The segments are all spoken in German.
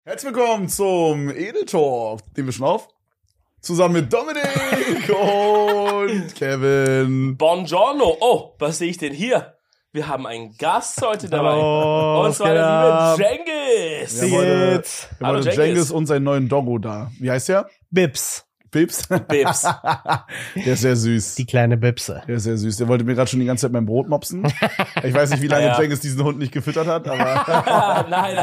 Herzlich willkommen zum Edel Talk. Nehmen wir schon auf? Zusammen mit Dominik und Kevin. Buongiorno. Oh, was sehe ich denn hier? Wir haben einen Gast heute dabei. Hallo, und zwar der liebe Cengiz. Wie geht's? Wir haben heute Cengiz und seinen neuen Doggo da. Wie heißt der? Bips. Bips? Bips. Der ist sehr süß. Die kleine Bipse. Der ist sehr süß. Der wollte mir gerade schon die ganze Zeit mein Brot mopsen. Ich weiß nicht, wie lange Cengiz diesen Hund nicht gefüttert hat, aber... Nein.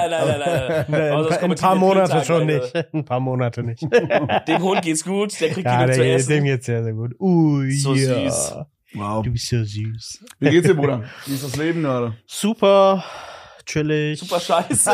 Ein paar Monate schon nicht. Ein paar Monate nicht. Dem Hund geht's gut, der kriegt genug zu essen. Dem geht's sehr, sehr gut. Ui, So ja. süß. Wow. Du bist so süß. Wie geht's dir, Bruder? Wie ist das Leben gerade? Super, chillig. Super scheiße.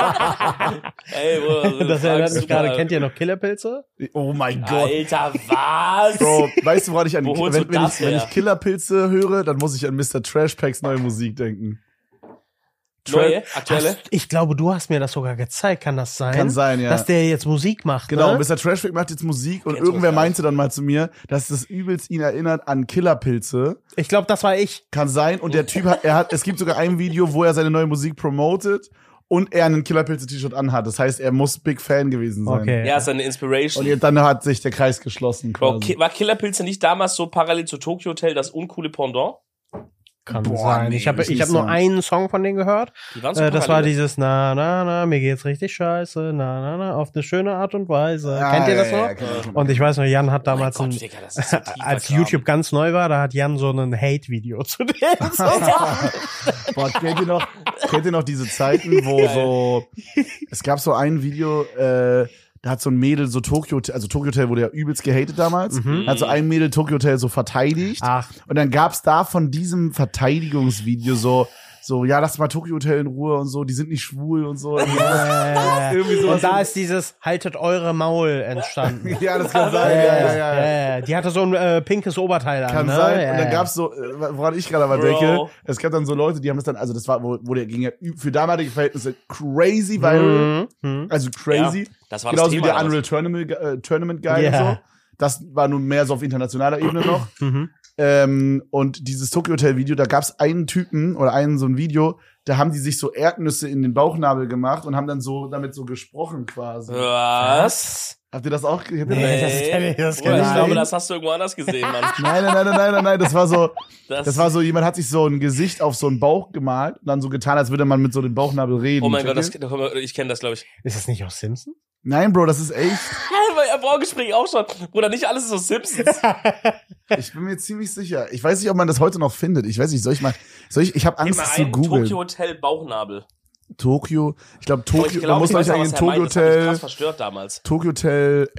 Ey, Bruder, Das erinnert mich gerade, kennt ihr noch Killerpilze? Oh mein Gott. Alter, was? Bro, weißt du, woran ich an Wo holst du das wenn her? ich Killerpilze höre, dann muss ich an Mr. Trashpacks neue Musik denken. Neue, aktuelle? Ich glaube, du hast mir das sogar gezeigt, kann das sein? Kann sein, ja. Dass der jetzt Musik macht, Genau, ne? Mr. Trashpack macht jetzt Musik und Kennst du irgendwer das gar meinte dann mal zu mir, dass das übelst ihn erinnert an Killerpilze. Ich glaube, das war ich. Kann sein. Und der Typ es gibt sogar ein Video, wo er seine neue Musik promotet und er einen Killerpilze-T-Shirt anhat. Das heißt, er muss Big Fan gewesen sein. Okay. Ja, ist eine Inspiration. Und dann hat sich der Kreis geschlossen Bro, quasi. war Killerpilze nicht damals so parallel zu Tokyo Hotel das uncoole Pendant? Kann Boah, sein. nee, Ich habe muss nicht nur sein. einen Song von denen gehört. Die waren so Das war parallel. dieses na, mir geht's richtig scheiße, na, auf eine schöne Art und Weise. Kennt ihr das noch? kenn ich schon. Und ich weiß noch, Jan hat Oh mein damals, Gott, Digga, das ist so tief als vergraben. YouTube ganz neu war, da hat Jan so ein Hate-Video zu dem. Boah, kennt ihr noch diese Zeiten, wo es gab so ein Video, da hat so ein Mädel so Tokyo Hotel wurde ja übelst gehatet damals, hat so ein Mädel Tokyo Hotel so verteidigt. Ach. Und dann gab's da von diesem Verteidigungsvideo so, ja, lass mal Tokyo Hotel in Ruhe und so, die sind nicht schwul und so. Irgendwie sowas. Und da ist dieses haltet eure Maul entstanden. Ja, das kann sein, ja. Die hatte so ein pinkes Oberteil an. Kann ne? sein. Ja, Und dann ja. gab's so, woran ich gerade aber Bro. denke, es gab dann so Leute, die haben das dann, also das war, wo der ging ja für damalige Verhältnisse crazy viral. Also crazy. Ja, das war das Genauso wie Thema der Unreal Tournament Guy und Ja. so. Das war nun mehr so auf internationaler Ebene noch. Und dieses Tokyo Hotel Video, da gab's einen Typen oder so ein Video, da haben die sich so Erdnüsse in den Bauchnabel gemacht und haben dann so damit so gesprochen quasi. Was? Habt ihr das auch? Nee, das kenn ich, das Bruder, kenn ich ich. glaube, das hast du irgendwo anders gesehen, Mann. Nein, das war so, jemand hat sich so ein Gesicht auf so einen Bauch gemalt und dann so getan, als würde man mit so dem Bauchnabel reden. Oh mein Gott, Checkt ihr? ich kenne das, glaube ich. Ist das nicht aus Simpsons? Nein, Bro, das ist echt. Im Vorgespräch auch schon. Bruder, nicht alles ist so Simpsons. Ich bin mir ziemlich sicher. Ich weiß nicht, ob man das heute noch findet. Ich weiß nicht, ich habe Angst, das zu Immer ein googeln. Tokyo Hotel Bauchnabel. Tokyo, ich glaube Oh, Tokyo, man muss ich gleich weiß auch, eingehen, was er Tokyo meint. Das hat mich krass Hotel, verstört damals. Tokyo Hotel,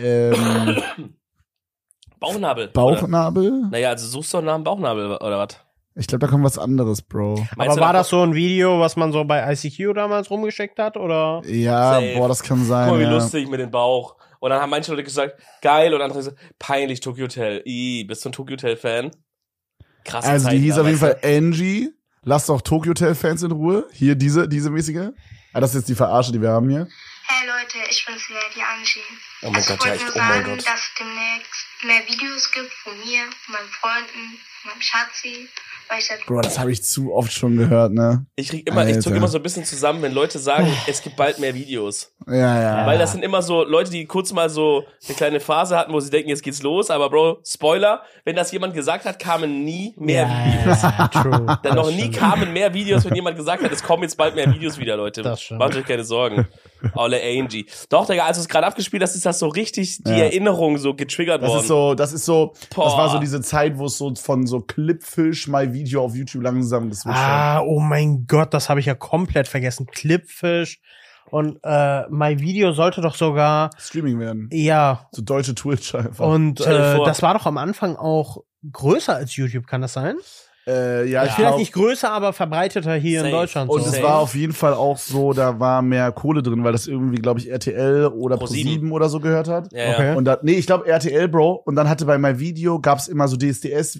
Bauchnabel. Oder? Bauchnabel? Naja, also suchst du nach einem Bauchnabel oder was? Ich glaube, da kommt was anderes, Bro. Meinst Aber du war das so ein Video, was man so bei ICQ damals rumgeschickt hat, oder? Ja, Safe. boah, das kann sein. Guck mal, wie ja. lustig mit dem Bauch. Und dann haben manche Leute gesagt, geil. Und andere gesagt, peinlich Tokyo Hotel. Bist du ein Tokyo Hotel Fan? Krass. Also die hieß auf jeden Fall Angie. Lass doch Tokyo Hotel Fans in Ruhe. Hier diese mäßige. Ah, das ist jetzt die Verarsche, die wir haben hier. Hey Leute, ich bin's wieder, die Angie. Oh mein Gott, ich ja, wollte nur oh mein sagen, Gott. dass es demnächst mehr Videos gibt von mir, von meinen Freunden, von meinem Schatzi, weil ich seit Bro, das habe ich zu oft schon gehört, ne? Ich zucke Alter. immer so ein bisschen zusammen, wenn Leute sagen, es gibt bald mehr Videos. Ja. Weil das sind immer so Leute, die kurz mal so eine kleine Phase hatten, wo sie denken, jetzt geht's los. Aber Bro, Spoiler, wenn das jemand gesagt hat, kamen nie mehr Videos. True. Dann noch nie kamen mehr Videos, wenn jemand gesagt hat, es kommen jetzt bald mehr Videos wieder, Leute. Das stimmt. Macht euch keine Sorgen. Olle Angie. Doch, Digga, als du es gerade abgespielt hast, ist das so richtig die Ja. Erinnerung so getriggert Das worden. ist so, Boah. das war so diese Zeit, wo es so von so Clipfish My Video auf YouTube langsam geswitcht hat. Oh mein Gott, das habe ich ja komplett vergessen. Clipfish. Und My Video sollte doch sogar, Streaming werden. ja, So deutsche Twitch einfach. und Stell dir vor. das war doch am Anfang auch größer als YouTube, kann das sein? Ja, ich Vielleicht glaube. nicht größer, aber verbreiteter hier Safe. in Deutschland. Und so. es Safe. war auf jeden Fall auch so, da war mehr Kohle drin, weil das irgendwie, glaube ich, RTL oder Pro7 Pro7 oder so gehört hat. ja, Okay. ja. Und da, ich glaube RTL, Bro. Und dann hatte bei My Video gab's immer so DSDS,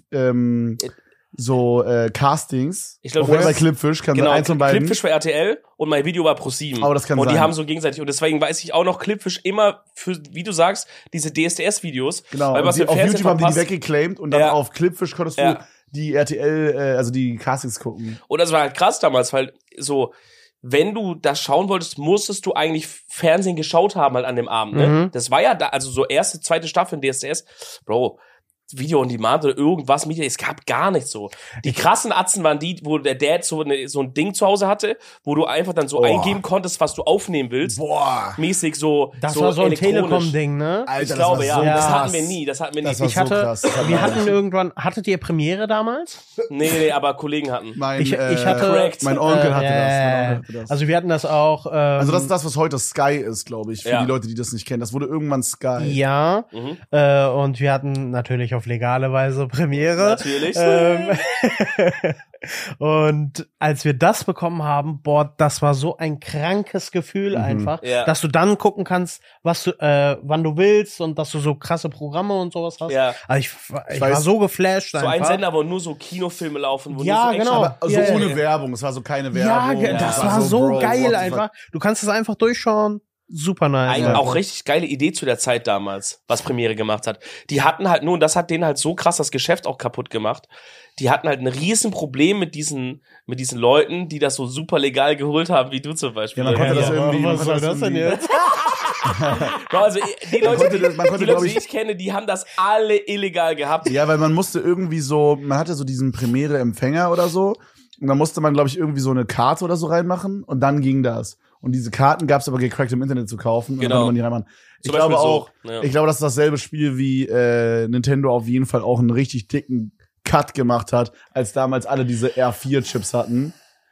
Castings. Ich glaub, Oder das- bei Clipfish, kann Genau, sein, eins von beiden. Clipfish war RTL und mein Video war Pro7. Oh, das kann und die sein. haben so gegenseitig, und deswegen weiß ich auch noch Clipfish immer für, wie du sagst, diese DSDS-Videos. Genau, Weil und was die, im auf Fernsehen YouTube haben die verpasst. weggeclaimed und dann Ja. auf Clipfish konntest du Ja. die RTL, also die Castings gucken. Und das war halt krass damals, weil so, wenn du das schauen wolltest, musstest du eigentlich Fernsehen geschaut haben halt an dem Abend, ne? Das war ja da, also so erste, zweite Staffel in DSDS, Bro, Video on Demand oder irgendwas, es gab gar nichts so. Die krassen Atzen waren die, wo der Dad so ein Ding zu Hause hatte, wo du einfach dann so eingeben konntest, was du aufnehmen willst. Boah. Mäßig so Das war so ein elektronisch. Telekom-Ding, ne? Alter, Ich glaube, das ja. war so Das krass. hatten wir nie. Das war Ich so hatte, krass. wir hatten irgendwann, hattet ihr Premiere damals? Nee, aber Kollegen hatten. Ich hatte, Correct. Mein Onkel hatte das. Mein Onkel hatte das. Also wir hatten das auch. Also das ist das, was heute Sky ist, glaube ich, für Ja. die Leute, die das nicht kennen. Das wurde irgendwann Sky. Ja, und wir hatten natürlich auf legale Weise Premiere. Natürlich. Und als wir das bekommen haben, boah, das war so ein krankes Gefühl einfach, Ja. dass du dann gucken kannst, was du, wann du willst und dass du so krasse Programme und sowas hast. Ja. Also ich war so geflasht So einfach. ein Sender, wo nur so Kinofilme laufen. Wo Ja, nur so Action- genau. Aber so Ja, ohne ja. Werbung. Es war so keine Ja, Werbung. das Es war so Bro, what geil the einfach. fuck. Du kannst es einfach durchschauen. Super nice. Eigentlich auch richtig geile Idee zu der Zeit damals, was Premiere gemacht hat. Die hatten halt nur, und das hat denen halt so krass das Geschäft auch kaputt gemacht, die hatten halt ein riesen Problem mit diesen Leuten, die das so super legal geholt haben, wie du zum Beispiel. Ja, man konnte das irgendwie. was man soll konnte das denn irgendwie- jetzt? Bro, also die Leute, konnte das- man konnte, die, Leute, glaub die ich- ich kenne, die haben das alle illegal gehabt. Ja, weil man musste irgendwie so, man hatte so diesen Premiere-Empfänger oder so. Und dann musste man, glaube ich, irgendwie so eine Karte oder so reinmachen. Und dann ging das. Und diese Karten gab es aber gecrackt im Internet zu kaufen. Und dann Genau. konnte man die reinmachen. Ich Zum glaube Beispiel so, auch, ja. ich glaube, das ist dasselbe Spiel wie Nintendo auf jeden Fall auch einen richtig dicken Cut gemacht hat, als damals alle diese R4-Chips hatten.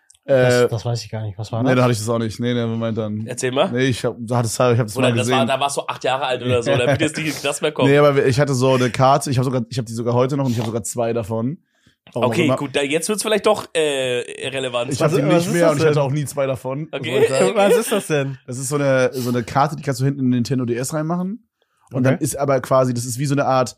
Das weiß ich gar nicht. Was war Nee, das? da hatte ich das auch nicht. Nee, Moment dann. Erzähl mal. Nee, ich hab das mal Oder gesehen. da warst du 8 Jahre alt oder so, da wird jetzt nicht das mehr kommen. Nee, aber ich hatte so eine Karte, ich habe die sogar heute noch und ich habe sogar 2 davon. Warum auch Okay, immer. gut, jetzt wird's vielleicht doch relevant. Ich hatte die was nicht ist mehr das und ich denn? hatte auch nie 2 davon. Okay. muss ich sagen. Was ist das denn? Das ist so eine Karte, die kannst du hinten in den Nintendo DS reinmachen. Und dann ist aber quasi, das ist wie so eine Art,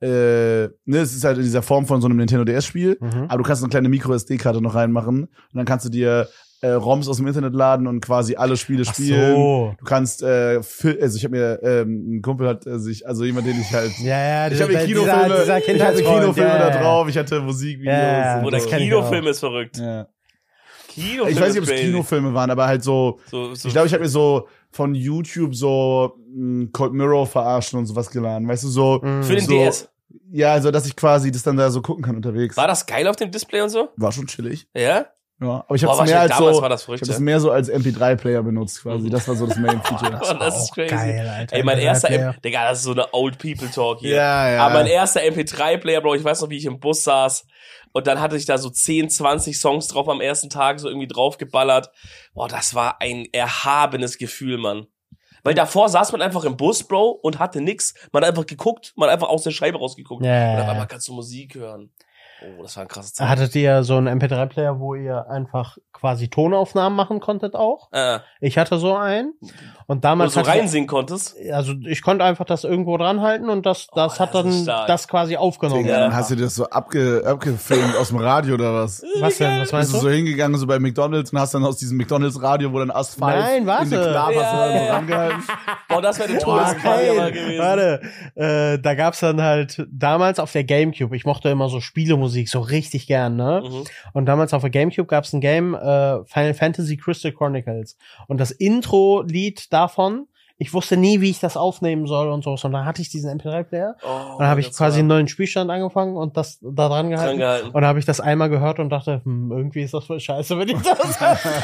es ist halt in dieser Form von so einem Nintendo DS-Spiel, aber du kannst eine kleine Micro-SD-Karte noch reinmachen und dann kannst du dir ROMs aus dem Internet laden und quasi alle Spiele spielen. So. Du kannst, also ich habe mir, ein Kumpel hat also jemand, den ich halt, Ja, ich habe mir dieser Kinofilme, ich hatte Kindheitsfreund, Kinofilme ja, da ja. drauf, ich hatte Musikvideos. Ja, und Oder das kenn ich Kinofilm ist verrückt. Ja. Kinofilm Ich weiß nicht, ob ist es crazy. Kinofilme waren, aber halt so, So, ich glaube, ich habe mir so von YouTube so Cold Mirror verarschen und sowas geladen, weißt du, so. für den so, DS. Ja, also, dass ich quasi das dann da so gucken kann unterwegs. War das geil auf dem Display und so? War schon chillig. Ja? Ja, aber ich Boah, habe es mehr wahrscheinlich als damals so, war das ich verrückt, habe das ja. mehr so als MP3-Player benutzt quasi. Das war so das Main-Feature. Oh, das ist auch crazy. geil, Alter. Ey, mein erster MP3-Player. Digga, das ist so eine Old People Talk hier. Ja, ja. Aber mein erster MP3-Player, Bro, ich weiß noch, wie ich im Bus saß und dann hatte ich da so 10, 20 Songs drauf am ersten Tag so irgendwie draufgeballert. Boah, das war ein erhabenes Gefühl, Mann. Weil davor saß man einfach im Bus, Bro, und hatte nix. Man hat einfach geguckt, man hat einfach aus der Scheibe rausgeguckt. Ja. Und auf einmal kannst du Musik hören. Oh, das war ein krasses Zeit. Hattet ihr so einen MP3-Player, wo ihr einfach quasi Tonaufnahmen machen konntet auch? Ich hatte so einen. Und Wo du damals so hatte ich, reinsingen konntest. also ich konnte einfach das irgendwo dran halten und das das hat dann ist stark. das quasi aufgenommen. Digga, dann hast du das so abgefilmt aus dem Radio oder was? Was denn? Was Bist meinst du du? so hingegangen, so bei McDonalds und hast dann aus diesem McDonalds-Radio, wo dann Asphalt Nein, warte. in den Klapp hast du dann so Ja. rangehalten. Boah, das wäre eine Boah, Todesqual geil. gewesen. Warte, da gab's dann halt damals auf der Gamecube, ich mochte immer so Spielemusik so richtig gern, ne? Mhm. Und damals auf der Gamecube gab's ein Game, Final Fantasy Crystal Chronicles. Und das Intro-Lied davon, ich wusste nie, wie ich das aufnehmen soll und so. Und dann hatte ich diesen MP3-Player. Oh, Und dann habe ich das quasi war einen neuen Spielstand angefangen und das da dran gehalten. dran gehalten. Und dann habe ich das einmal gehört und dachte, irgendwie ist das voll scheiße, wenn ich das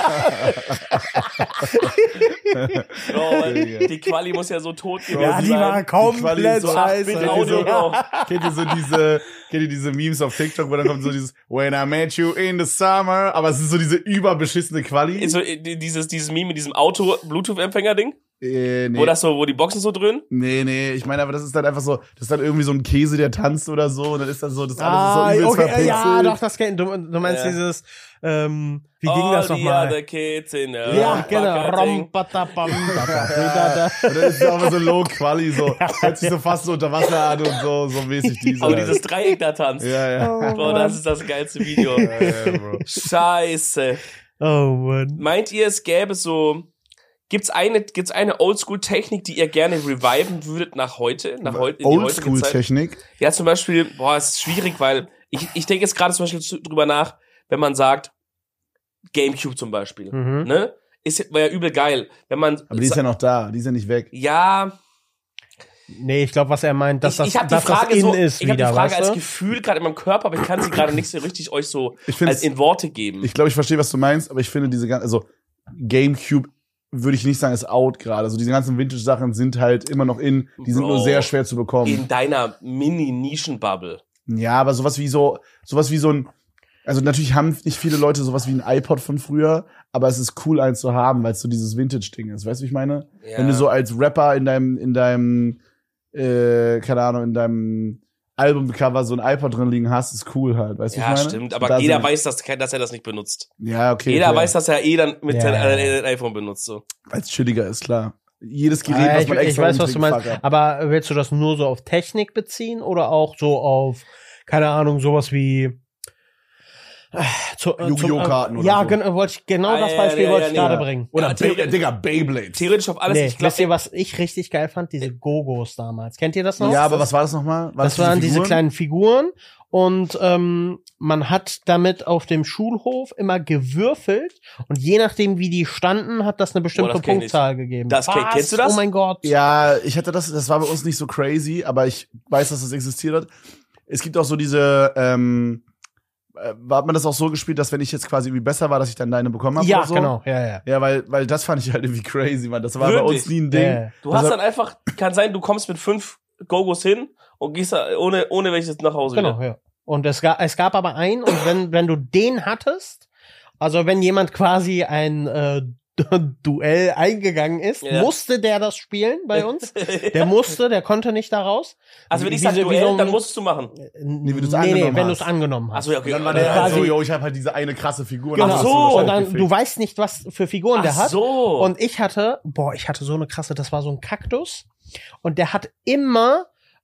Bro, die Quali muss ja so tot gewesen Ja, die sein. war komplett Quali ist so scheiße. 8-Bit Audio, Bro. Kennt ihr diese Memes auf TikTok, wo dann kommt so dieses When I met you in the summer, aber es ist so diese überbeschissene Quali. So, dieses Meme mit diesem Auto-Bluetooth-Empfänger-Ding, Nee. wo die Boxen so dröhnen. Nee, ich meine, aber das ist dann einfach so, das ist dann irgendwie so ein Käse, der tanzt oder so, und dann ist das so, das alles ist so übelst verpixelt. ja, doch, das kennt du meinst Ja. dieses, wie ging das All the nochmal? other kids in the Ja, genau. Rompacking. Rompatapam, Und dann ist es auch immer so low Quali, so, hört sich so fast so unter Wasser an und so mäßig diese. Aber dieses Dreieck da tanzt. ja. Bro, das ist das geilste Video. Ja, Bro. Scheiße. Oh Mann. Meint ihr, es gäbe so, gibt's eine Oldschool-Technik, die ihr gerne reviven würdet nach heute? In die heutige Zeit? Oldschool-Technik. Ja, zum Beispiel, es ist schwierig, weil ich denke jetzt gerade zum Beispiel drüber nach, wenn man sagt, Gamecube zum Beispiel, ne? war ja übel geil. Wenn man. Aber die ist ja noch da, die ist ja nicht weg. Ja. Nee, ich glaube, was er meint, dass ich hab das die Frage ist ich habe die wieder, Frage weißt als du? Gefühl gerade in meinem Körper, aber ich kann sie gerade nicht so richtig euch so find's- in Worte geben. Ich glaube, ich verstehe, was du meinst, aber ich finde diese ganzen, also Gamecube würde ich nicht sagen, ist out gerade. Also diese ganzen Vintage-Sachen sind halt immer noch in, die sind Bro, nur sehr schwer zu bekommen. in deiner Mini-Nischen-Bubble. Ja, aber sowas wie so ein, also natürlich haben nicht viele Leute sowas wie ein iPod von früher, aber es ist cool, eins zu haben, weil es so dieses Vintage-Ding ist. Weißt du, wie ich meine? Ja. Wenn du so als Rapper in deinem keine Ahnung, in deinem Albumcover so ein iPod drin liegen hast, ist cool halt. Weißt du, wie Ja, ich meine? stimmt, Und aber da jeder sind- weiß, dass er das nicht benutzt. Ja, okay. Jeder klar. weiß, dass er dann mit Ja. seinem iPhone benutzt. So. Weil es chilliger ist, klar. Jedes Gerät, was man ich extra weiß, was du umträgt, meinst. fuck up. Aber willst du das nur so auf Technik beziehen oder auch so auf, keine Ahnung, sowas wie Yu-Gi-Oh! Karten oder ja, so. wollte ich genau Ah, das ja, Beispiel ja, wollte ja, ich nee. gerade Ja. bringen. Oder Ja, Digga, Beyblades. Theoretisch auf alles. Nee, Ich glaub, wisst ihr, was ich richtig geil fand? Diese Gogos damals. Kennt ihr das noch? Ja, aber was war das nochmal? Das waren diese kleinen Figuren und man hat damit auf dem Schulhof immer gewürfelt und je nachdem, wie die standen, hat das eine bestimmte das kenn ich. Punktzahl gegeben. Das kenn- Was? kennst du das? Oh mein Gott. Ja, ich hatte das war bei uns nicht so crazy, aber ich weiß, dass das existiert hat. Es gibt auch so diese, hat man das auch so gespielt, dass wenn ich jetzt quasi irgendwie besser war, dass ich dann deine bekommen habe Ja, oder so? genau. Ja. Ja, weil das fand ich halt irgendwie crazy, man. Das war bei Wirklich? uns nie ein Ding. Ja. Du Also- hast dann einfach, kann sein, du kommst mit 5 Gogos hin und gehst da ohne welches nach Hause Genau, wieder. ja. Und es gab aber einen, und wenn du den hattest, also wenn jemand quasi ein Duell eingegangen ist, Ja. musste der das spielen bei uns. Der konnte nicht da raus. Also wenn ich Wie sage so- wie Duell, so ein- dann musst du machen. Nee, wie du's angenommen wenn du hast. es angenommen hast. Achso, ja, okay. Und dann war der der halt so, quasi- yo, ich habe halt diese eine krasse Figur. Genau. Dann hast so. wahrscheinlich Und dann, gefickt. du weißt nicht, was für Figuren der Ach hat. so. Und ich hatte so eine krasse, das war so ein Kaktus. Und der hat immer,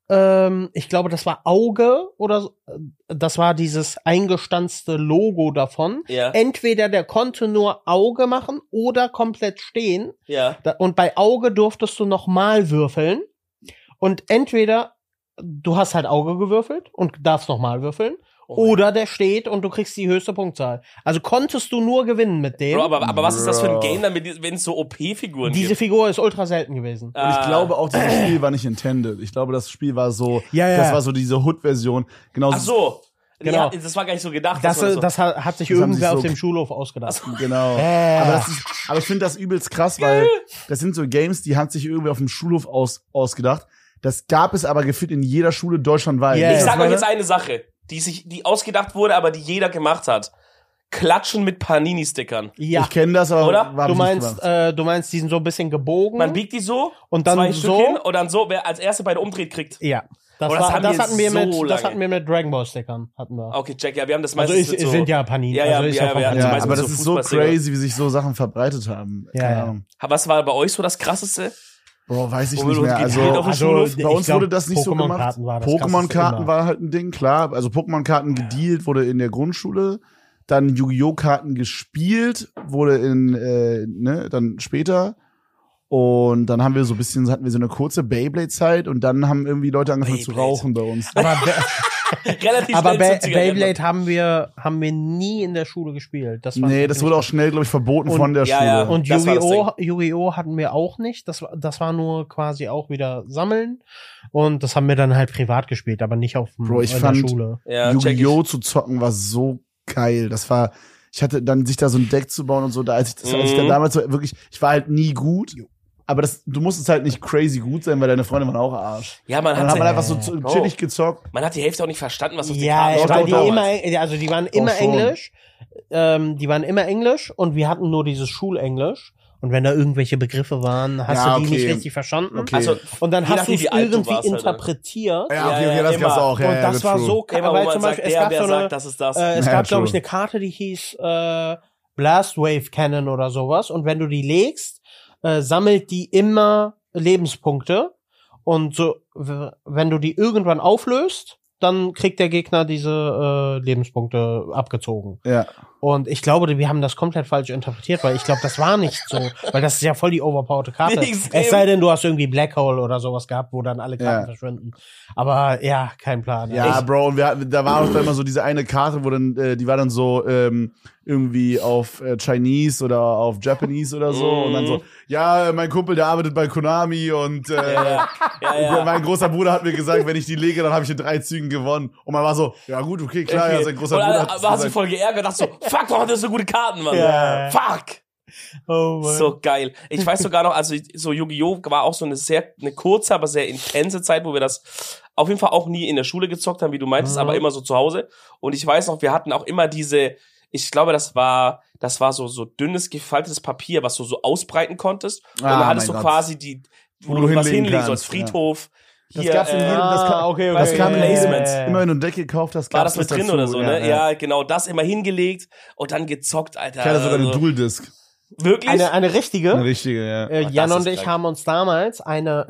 ich glaube, das war Auge oder so, das war dieses eingestanzte Logo davon. Ja. Entweder der konnte nur Auge machen oder komplett stehen. Ja. Und bei Auge durftest du nochmal würfeln. Und entweder du hast halt Auge gewürfelt und darfst nochmal würfeln. Oh. Oder der steht und du kriegst die höchste Punktzahl. Also konntest du nur gewinnen mit dem. Bro, aber was ist das für ein Bro. Game, damit, wenn es so OP-Figuren Diese gibt? Figur ist ultra selten gewesen. Und ich glaube auch, dieses Spiel war nicht intended. Ich glaube, das Spiel war so, Ja, ja. das war so diese Hood-Version. Genauso, Ach so. Genau. Ja, das war gar nicht so gedacht. Das, dass man das hat sich Das haben irgendwer sich auf so- dem Schulhof ausgedacht. Genau. Aber ich finde das übelst krass, weil das sind so Games, die hat sich irgendwie auf dem Schulhof ausgedacht. Das gab es aber gefühlt in jeder Schule deutschlandweit. Yeah. Ich Das sag war euch jetzt eine Sache, die ausgedacht wurde, aber die jeder gemacht hat. Klatschen mit Panini-Stickern. Ja. Ich kenne das, aber Oder? hab Du ich nicht meinst, gemacht. du meinst, die sind so ein bisschen gebogen. Man biegt die so, Und dann 2 Stück so? hin und dann so, wer als Erste beide umdreht, kriegt. Ja. Das, Aber das haben wir hatten wir so das lange. hatten wir mit Dragon Ball Stickern. Hatten wir. Okay, check, ja, wir haben das Also meistens mit so... sind ja Panini. Ja, ja, also ist ja, von ja, Panini. zum Ja, Beispiel aber so das ist so Fußballsticker. crazy, wie sich so Sachen verbreitet haben. Ja, Keine ja. Ahnung. Was war bei euch so das Krasseste? Bro, weiß ich Wo nicht wir mehr. uns Also, gespielt auf dem Schulhof? bei uns ich glaub, wurde das nicht so gemacht. Pokémon-Karten war das Pokémon-Karten krasseste immer. war halt ein Ding, klar. Also Pokémon-Karten gedealt wurde in der Grundschule. Dann Yu-Gi-Oh! Karten gespielt wurde dann später. Und dann hatten wir so eine kurze Beyblade-Zeit und dann haben irgendwie Leute angefangen zu Beyblade. rauchen bei uns. Relativ Aber schnell zum Zigaretten. Beyblade haben wir nie in der Schule gespielt. Das war Nee, das wurde auch schnell, glaube ich, verboten Und- von der ja, Schule. ja. Und Das war das Yu-Gi-Oh! Hatten wir auch nicht. Das war nur quasi auch wieder sammeln. Und das haben wir dann halt privat gespielt, aber nicht auf Bro, ich in fand- der Schule. Ja, check Yu-Gi-Oh! Zu zocken war so geil. Ich hatte dann sich da so ein Deck zu bauen und so, als ich dann damals so wirklich, ich war halt nie gut. Aber du musstest halt nicht crazy gut sein, weil deine Freunde waren auch Arsch. Ja, man Dann hat hat man einfach so Bro. chillig gezockt. Man hat die Hälfte auch nicht verstanden, was auf die Ja, Karten weil stand die damals. also die waren immer schon. Englisch. Die waren immer Englisch und wir hatten nur dieses Schulenglisch. Und wenn da irgendwelche Begriffe waren, hast Ja, du die okay. nicht richtig verstanden. Okay. Also, Und dann je hast du nachdem, es wie alt du irgendwie warst, Alter. interpretiert. Ja, okay, Ja, okay, das immer. gab's auch. Ja, Und ja, das war true. so Immer, wo weil man zum sagt, Beispiel, es gab wer so eine, sagt, das ist das. es Ja, gab, glaube ich, true. eine Karte, die hieß Blast Wave Cannon oder sowas. Und wenn du die legst, sammelt die immer Lebenspunkte. Und so, wenn du die irgendwann auflöst, dann kriegt der Gegner diese Lebenspunkte abgezogen. Ja. Und ich glaube, wir haben das komplett falsch interpretiert, weil ich glaube, das war nicht so. Weil das ist ja voll die overpowerte Karte. Es sei denn, du hast irgendwie Black Hole oder sowas gehabt, wo dann alle Karten verschwinden. Aber ja, kein Plan. Ja, Bro, und da war auch immer so diese eine Karte, wo dann, die war dann so irgendwie auf Chinese oder auf Japanese oder so. Und dann so, ja, mein Kumpel, der arbeitet bei Konami und mein großer Bruder hat mir gesagt, wenn ich die lege, dann habe ich in 3 Zügen gewonnen. Und man war so, ja gut, okay, klar, ja, sein großer Bruder hat war sich voll geärgert, dachte so, fuck, warum hat der so gute Karten, Mann? Ja. Fuck! Oh Mann. So geil. Ich weiß sogar noch, also so Yu-Gi-Oh! War auch so eine kurze, aber sehr intense Zeit, wo wir das auf jeden Fall auch nie in der Schule gezockt haben, wie du meintest, aber immer so zu Hause. Und ich weiß noch, wir hatten auch immer ich glaube, das war so dünnes, gefaltetes Papier, was du so ausbreiten konntest. Und da hattest du quasi wo du was hinlegen sollst, Friedhof. Das Hier, gab's in jedem, das kam in Placements. immer wenn du ein Deck gekauft hast, war gab's das mit drin dazu. oder so, ne? Ja, genau, das immer hingelegt und dann gezockt, Alter. Ich hatte sogar eine Dual-Disc. Wirklich? Eine richtige? Eine richtige, ja. Jan das und ist ich geil. haben uns damals eine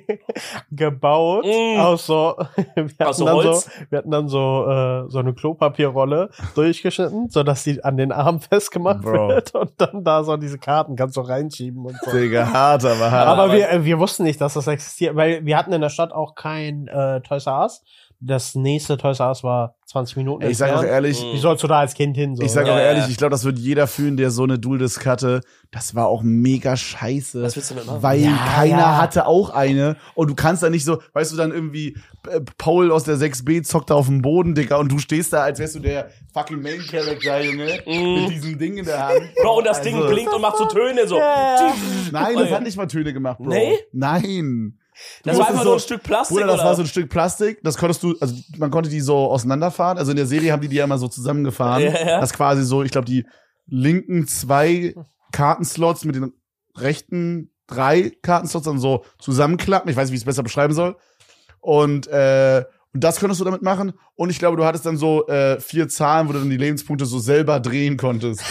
gebaut aus so, wir hatten dann so eine Klopapierrolle durchgeschnitten, sodass die an den Arm festgemacht wird und dann da so diese Karten kannst du reinschieben und so. Digga, hart, aber hart. Aber wir wussten nicht, dass das existiert, weil wir hatten in der Stadt auch kein Toys R Us. Das nächste Toys R Us war 20 Minuten. Ich sag auch ehrlich, wie sollst du da als Kind hin? So, ich sag ne? auch ehrlich, ich glaube, das wird jeder fühlen, der so eine Dual-Disc hatte. Das war auch mega scheiße. Was willst du damit machen? Weil keiner hatte auch eine. Und du kannst da nicht so, weißt du, dann irgendwie Paul aus der 6B zockt da auf dem Boden, Digga, und du stehst da, als wärst du der fucking Main-Character, Junge, mit diesem Ding in der Hand. Bro, und das Ding blinkt und macht so Töne, so. Nein, das hat nicht mal Töne gemacht, Bro. Nee? Nein. Das war einfach so ein Stück Plastik, Bruder, das oder? war so ein Stück Plastik, das konntest du, also man konnte die so auseinanderfahren, also in der Serie haben die ja immer so zusammengefahren, das quasi so, ich glaube, die linken 2 Kartenslots mit den rechten 3 Kartenslots dann so zusammenklappen, ich weiß nicht, wie ich es besser beschreiben soll, und das konntest du damit machen, und ich glaube, du hattest dann so 4 Zahlen, wo du dann die Lebenspunkte so selber drehen konntest.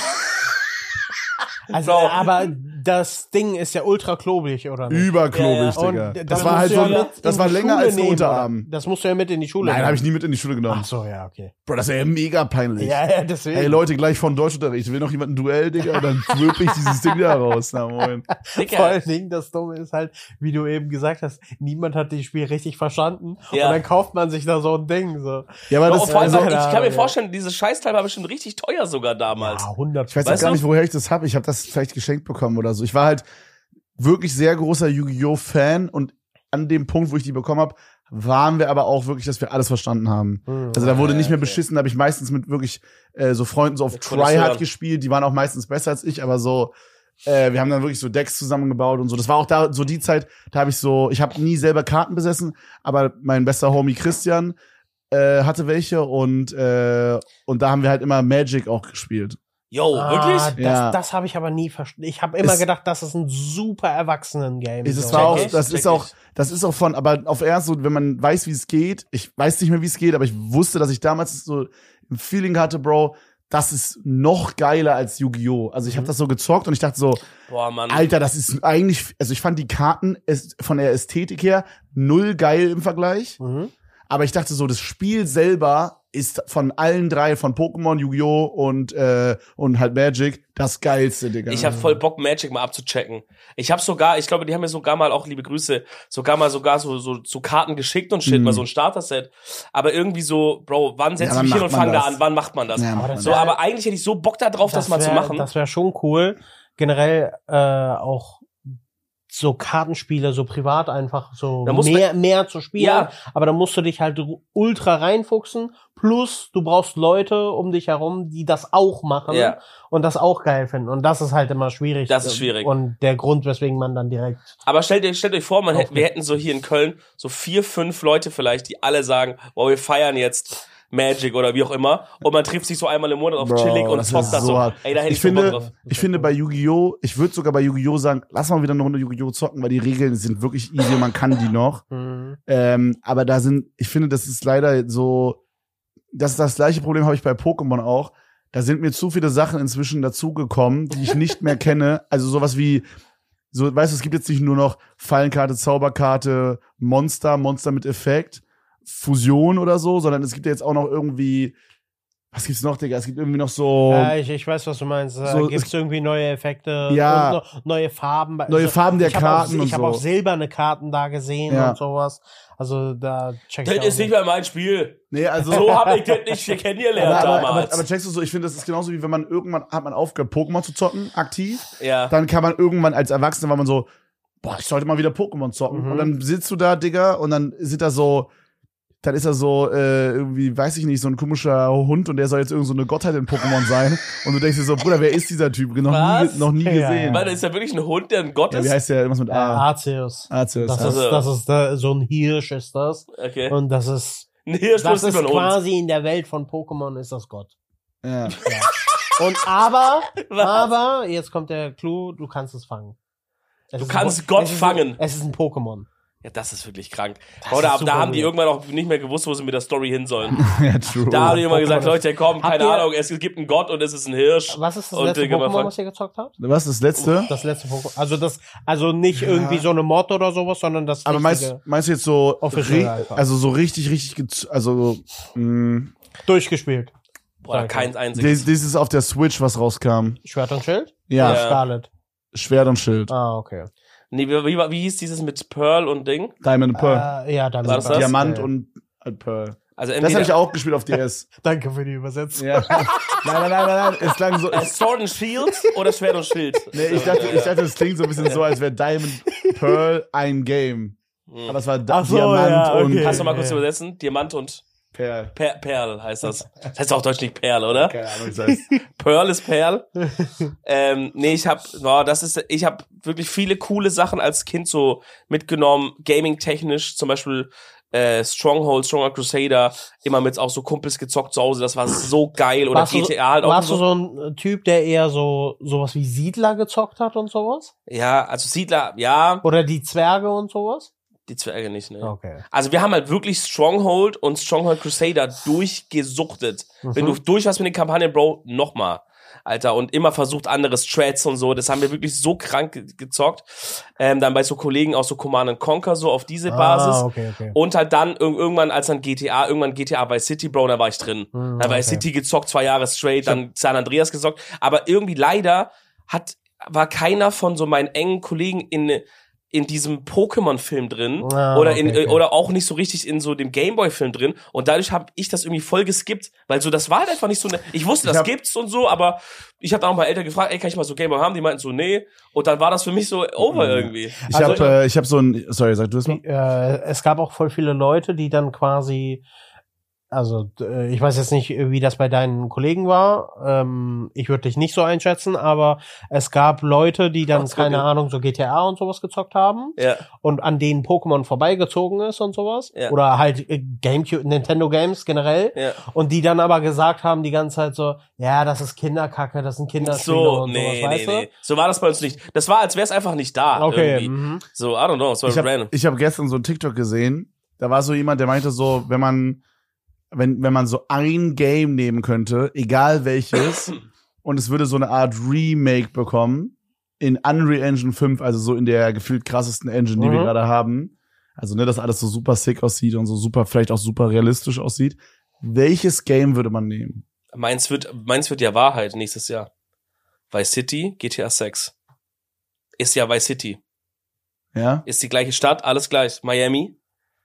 Also, aber das Ding ist ja ultra klobig, oder nicht? Überklobig, Digga. Das war halt so, das war länger als der Unterarm. Das musst du ja mit in die Schule Nein, habe ich nie mit in die Schule genommen. Ach so, ja, okay. Bro, das wäre ja mega peinlich. Ja, deswegen. Hey Leute, gleich von Deutschunterricht. Will noch jemand ein Duell, Digga? Dann zwirp ich dieses Ding da raus. Na moin. Vor allen Dingen, das Dumme ist halt, wie du eben gesagt hast, niemand hat das Spiel richtig verstanden. Ja. Und dann kauft man sich da so ein Ding, so. Ja, aber das vor allem, ich kann mir vorstellen, dieses Scheißteil war bestimmt richtig teuer sogar damals. Ja, 100. Ich weiß auch gar nicht, woher ich das habe. Ich habe das vielleicht geschenkt bekommen oder so. Ich war halt wirklich sehr großer Yu-Gi-Oh! Fan, und an dem Punkt, wo ich die bekommen habe, waren wir aber auch wirklich, dass wir alles verstanden haben. Also da wurde nicht mehr beschissen, da habe ich meistens mit wirklich so Freunden so auf Tryhard gespielt, die waren auch meistens besser als ich, aber so wir haben dann wirklich so Decks zusammengebaut und so. Das war auch da so die Zeit, da habe ich habe nie selber Karten besessen, aber mein bester Homie Christian hatte welche, und da haben wir halt immer Magic auch gespielt. Yo, wirklich? Das habe ich aber nie verstanden. Ich habe immer gedacht, das ist ein super Erwachsenen-Game. Das ist auch von, aber auf erst so, wenn man weiß, wie es geht, ich weiß nicht mehr, wie es geht, aber ich wusste, dass ich damals so ein Feeling hatte, Bro, das ist noch geiler als Yu-Gi-Oh! Also ich habe das so gezockt und ich dachte so, boah, Mann. Alter, das ist eigentlich, also ich fand die Karten von der Ästhetik her null geil im Vergleich. Aber ich dachte so, das Spiel selber ist von allen 3, von Pokémon, Yu-Gi-Oh! Und halt Magic, das geilste, Digga. Ich hab voll Bock, Magic mal abzuchecken. Ich glaube, die haben mir sogar mal auch, liebe Grüße, so Karten geschickt und shit, mal so ein Starter-Set. Aber irgendwie so, Bro, wann setze ich mich hin und fange da an? Wann macht man das? Ja, aber eigentlich hätte ich so Bock da drauf, das mal zu machen. Das wäre schon cool. Generell auch so Kartenspiele, so privat einfach so mehr zu spielen. Ja. Aber da musst du dich halt ultra reinfuchsen. Plus, du brauchst Leute um dich herum, die das auch machen und das auch geil finden. Und das ist halt immer schwierig. Das ist schwierig. Und der Grund, weswegen man dann direkt... Aber stellt euch vor, wir hätten so hier in Köln so 4, 5 Leute vielleicht, die alle sagen, wow, wir feiern jetzt Magic oder wie auch immer, und man trifft sich so einmal im Monat auf chillig und zockt das so. Ey, da hätte ich so Bock drauf. Ich finde bei Yu-Gi-Oh!, ich würde sogar bei Yu-Gi-Oh! sagen, lass mal wieder eine Runde Yu-Gi-Oh! Zocken, weil die Regeln sind wirklich easy und man kann die noch. Aber ich finde, das ist leider so, das gleiche Problem habe ich bei Pokémon auch. Da sind mir zu viele Sachen inzwischen dazugekommen, die ich nicht mehr kenne. Also sowas wie, so, weißt du, es gibt jetzt nicht nur noch Fallenkarte, Zauberkarte, Monster mit Effekt, Fusion oder so, sondern es gibt ja jetzt auch noch irgendwie, Was gibt's noch, Digga? Es gibt irgendwie noch so... Ja, ich weiß, was du meinst. So, Gibt's irgendwie neue Effekte Ja. und neue Farben. Neue Farben der Karten und Ich habe so. auch silberne Karten da gesehen Ja. und sowas. Also da check ich Das auch ist nicht mehr mein Spiel. Nee, also... So habe ich das nicht kennengelernt damals. aber checkst du so, ich finde, das ist genauso wie wenn man irgendwann hat man aufgehört, Pokémon zu zocken, aktiv. Ja. Dann kann man irgendwann als Erwachsener, war man so, boah, ich sollte mal wieder Pokémon zocken. Mhm. Und dann sitzt du da, Digga, und dann ist da so, irgendwie, weiß ich nicht, so ein komischer Hund und der soll jetzt irgend so eine Gottheit in Pokémon sein. Und du denkst dir so, Bruder, wer ist dieser Typ? Was? Noch nie Ja, gesehen. Weil da ist ja wirklich ein Hund, der ein Gott Ja, ist. wie heißt der? Irgendwas mit A. Arceus. Arceus. Das ja. ist, so ein Hirsch ist das. Okay. Und das ist, Ein Hirsch das ist ist über einen Hund. quasi in der Welt von Pokémon ist das Gott. Ja. Und aber, Was? jetzt kommt der Clou, du kannst es fangen. Du kannst Gott fangen. Es ist ein Pokémon. Ja, das ist wirklich krank. Das Oder ist da haben super die weird. irgendwann auch nicht mehr gewusst, wo sie mit der Story hin sollen. Ja, true. Da haben die immer gesagt, Pokémon. Leute, komm, Habt keine ihr- Ahnung, es gibt einen Gott und es ist ein Hirsch. Was ist das Und letzte Digga, Pokémon, was ihr gezockt habt? Was ist das letzte? Das letzte Pokémon. Also nicht irgendwie so eine Mod oder sowas, sondern das Aber richtige, meinst du jetzt so, Official einfach. also so richtig, durchgespielt. Boah, keins einziges. dieses auf der Switch, was rauskam. Schwert und Schild? Ja, Oder Scarlet. Schwert und Schild. Ah, okay. Nee, wie hieß dieses mit Pearl und Ding? Diamond and Pearl. Ja, dann War das das? Diamant Ja. und Pearl. Also Das habe entweder ich auch gespielt auf DS. Danke für die Übersetzung. Ja. Nein. Es klang so. Sword and Shield oder Schwert und Schild? Nee, ich dachte, es klingt so ein bisschen so, als wäre Diamond Pearl ein Game. Aber es war Ach so, Diamant ja, okay. und Kannst du mal kurz übersetzen? Diamant und Perl. Perl heißt das. Das heißt auch deutsch nicht Perl, oder? Keine Ahnung, wie es heißt. Pearl ist Perl. Nee, ich habe wirklich viele coole Sachen als Kind so mitgenommen, gaming-technisch, zum Beispiel Stronghold, Stronger Crusader, immer mit auch so Kumpels gezockt zu Hause, das war so geil. Oder GTA halt auch. Warst du so ein Typ, der eher sowas wie Siedler gezockt hat und sowas? Ja, also Siedler, ja, Oder die Zwerge und sowas? die Zwerge nicht, ne. Okay. Also wir haben halt wirklich Stronghold und Stronghold Crusader durchgesuchtet. Wenn du durch warst mit den Kampagnen, Bro, nochmal. Alter, und immer versucht andere Strats und so. Das haben wir wirklich so krank gezockt. Dann bei so Kollegen auch so Command & Conquer so auf diese Basis. Okay. Und halt dann irgendwann, als dann GTA Vice City, Bro, da war ich drin. Da Vice City gezockt, 2 Jahre straight, dann San Andreas gezockt. Aber irgendwie leider war keiner von so meinen engen Kollegen in diesem Pokémon-Film drin oder auch nicht so richtig in so dem Gameboy-Film drin und dadurch habe ich das irgendwie voll geskippt, weil so das war halt einfach nicht so ich wusste, das gibt's und so, aber ich habe dann auch mal Eltern gefragt, ey, kann ich mal so Gameboy haben? Die meinten so, nee, und dann war das für mich so over irgendwie. Ich habe so ein, sorry, sag du es mal. Es gab auch voll viele Leute, die dann quasi, also ich weiß jetzt nicht, wie das bei deinen Kollegen war. Ich würde dich nicht so einschätzen, aber es gab Leute, die dann, keine Ahnung, so GTA und sowas gezockt haben Ja. und an denen Pokémon vorbeigezogen ist und sowas. Ja. Oder halt GameCube, Nintendo Games generell. Ja. Und die dann aber gesagt haben die ganze Zeit so, ja, das ist Kinderkacke, das sind Kinderspiele So, und nee, sowas, weißt nee. du? So war das bei uns nicht. Das war, als wäre es einfach nicht da. Okay. Irgendwie. So, I don't know, es war random. Ich hab gestern so ein TikTok gesehen, da war so jemand, der meinte so, wenn man so ein Game nehmen könnte, egal welches, und es würde so eine Art Remake bekommen, in Unreal Engine 5, also so in der gefühlt krassesten Engine, die wir gerade haben, also ne, dass alles so super sick aussieht und so super, vielleicht auch super realistisch aussieht, welches Game würde man nehmen? Meins wird ja Wahrheit nächstes Jahr. Vice City, GTA 6. Ist ja Vice City. Ja? Ist die gleiche Stadt, alles gleich. Miami.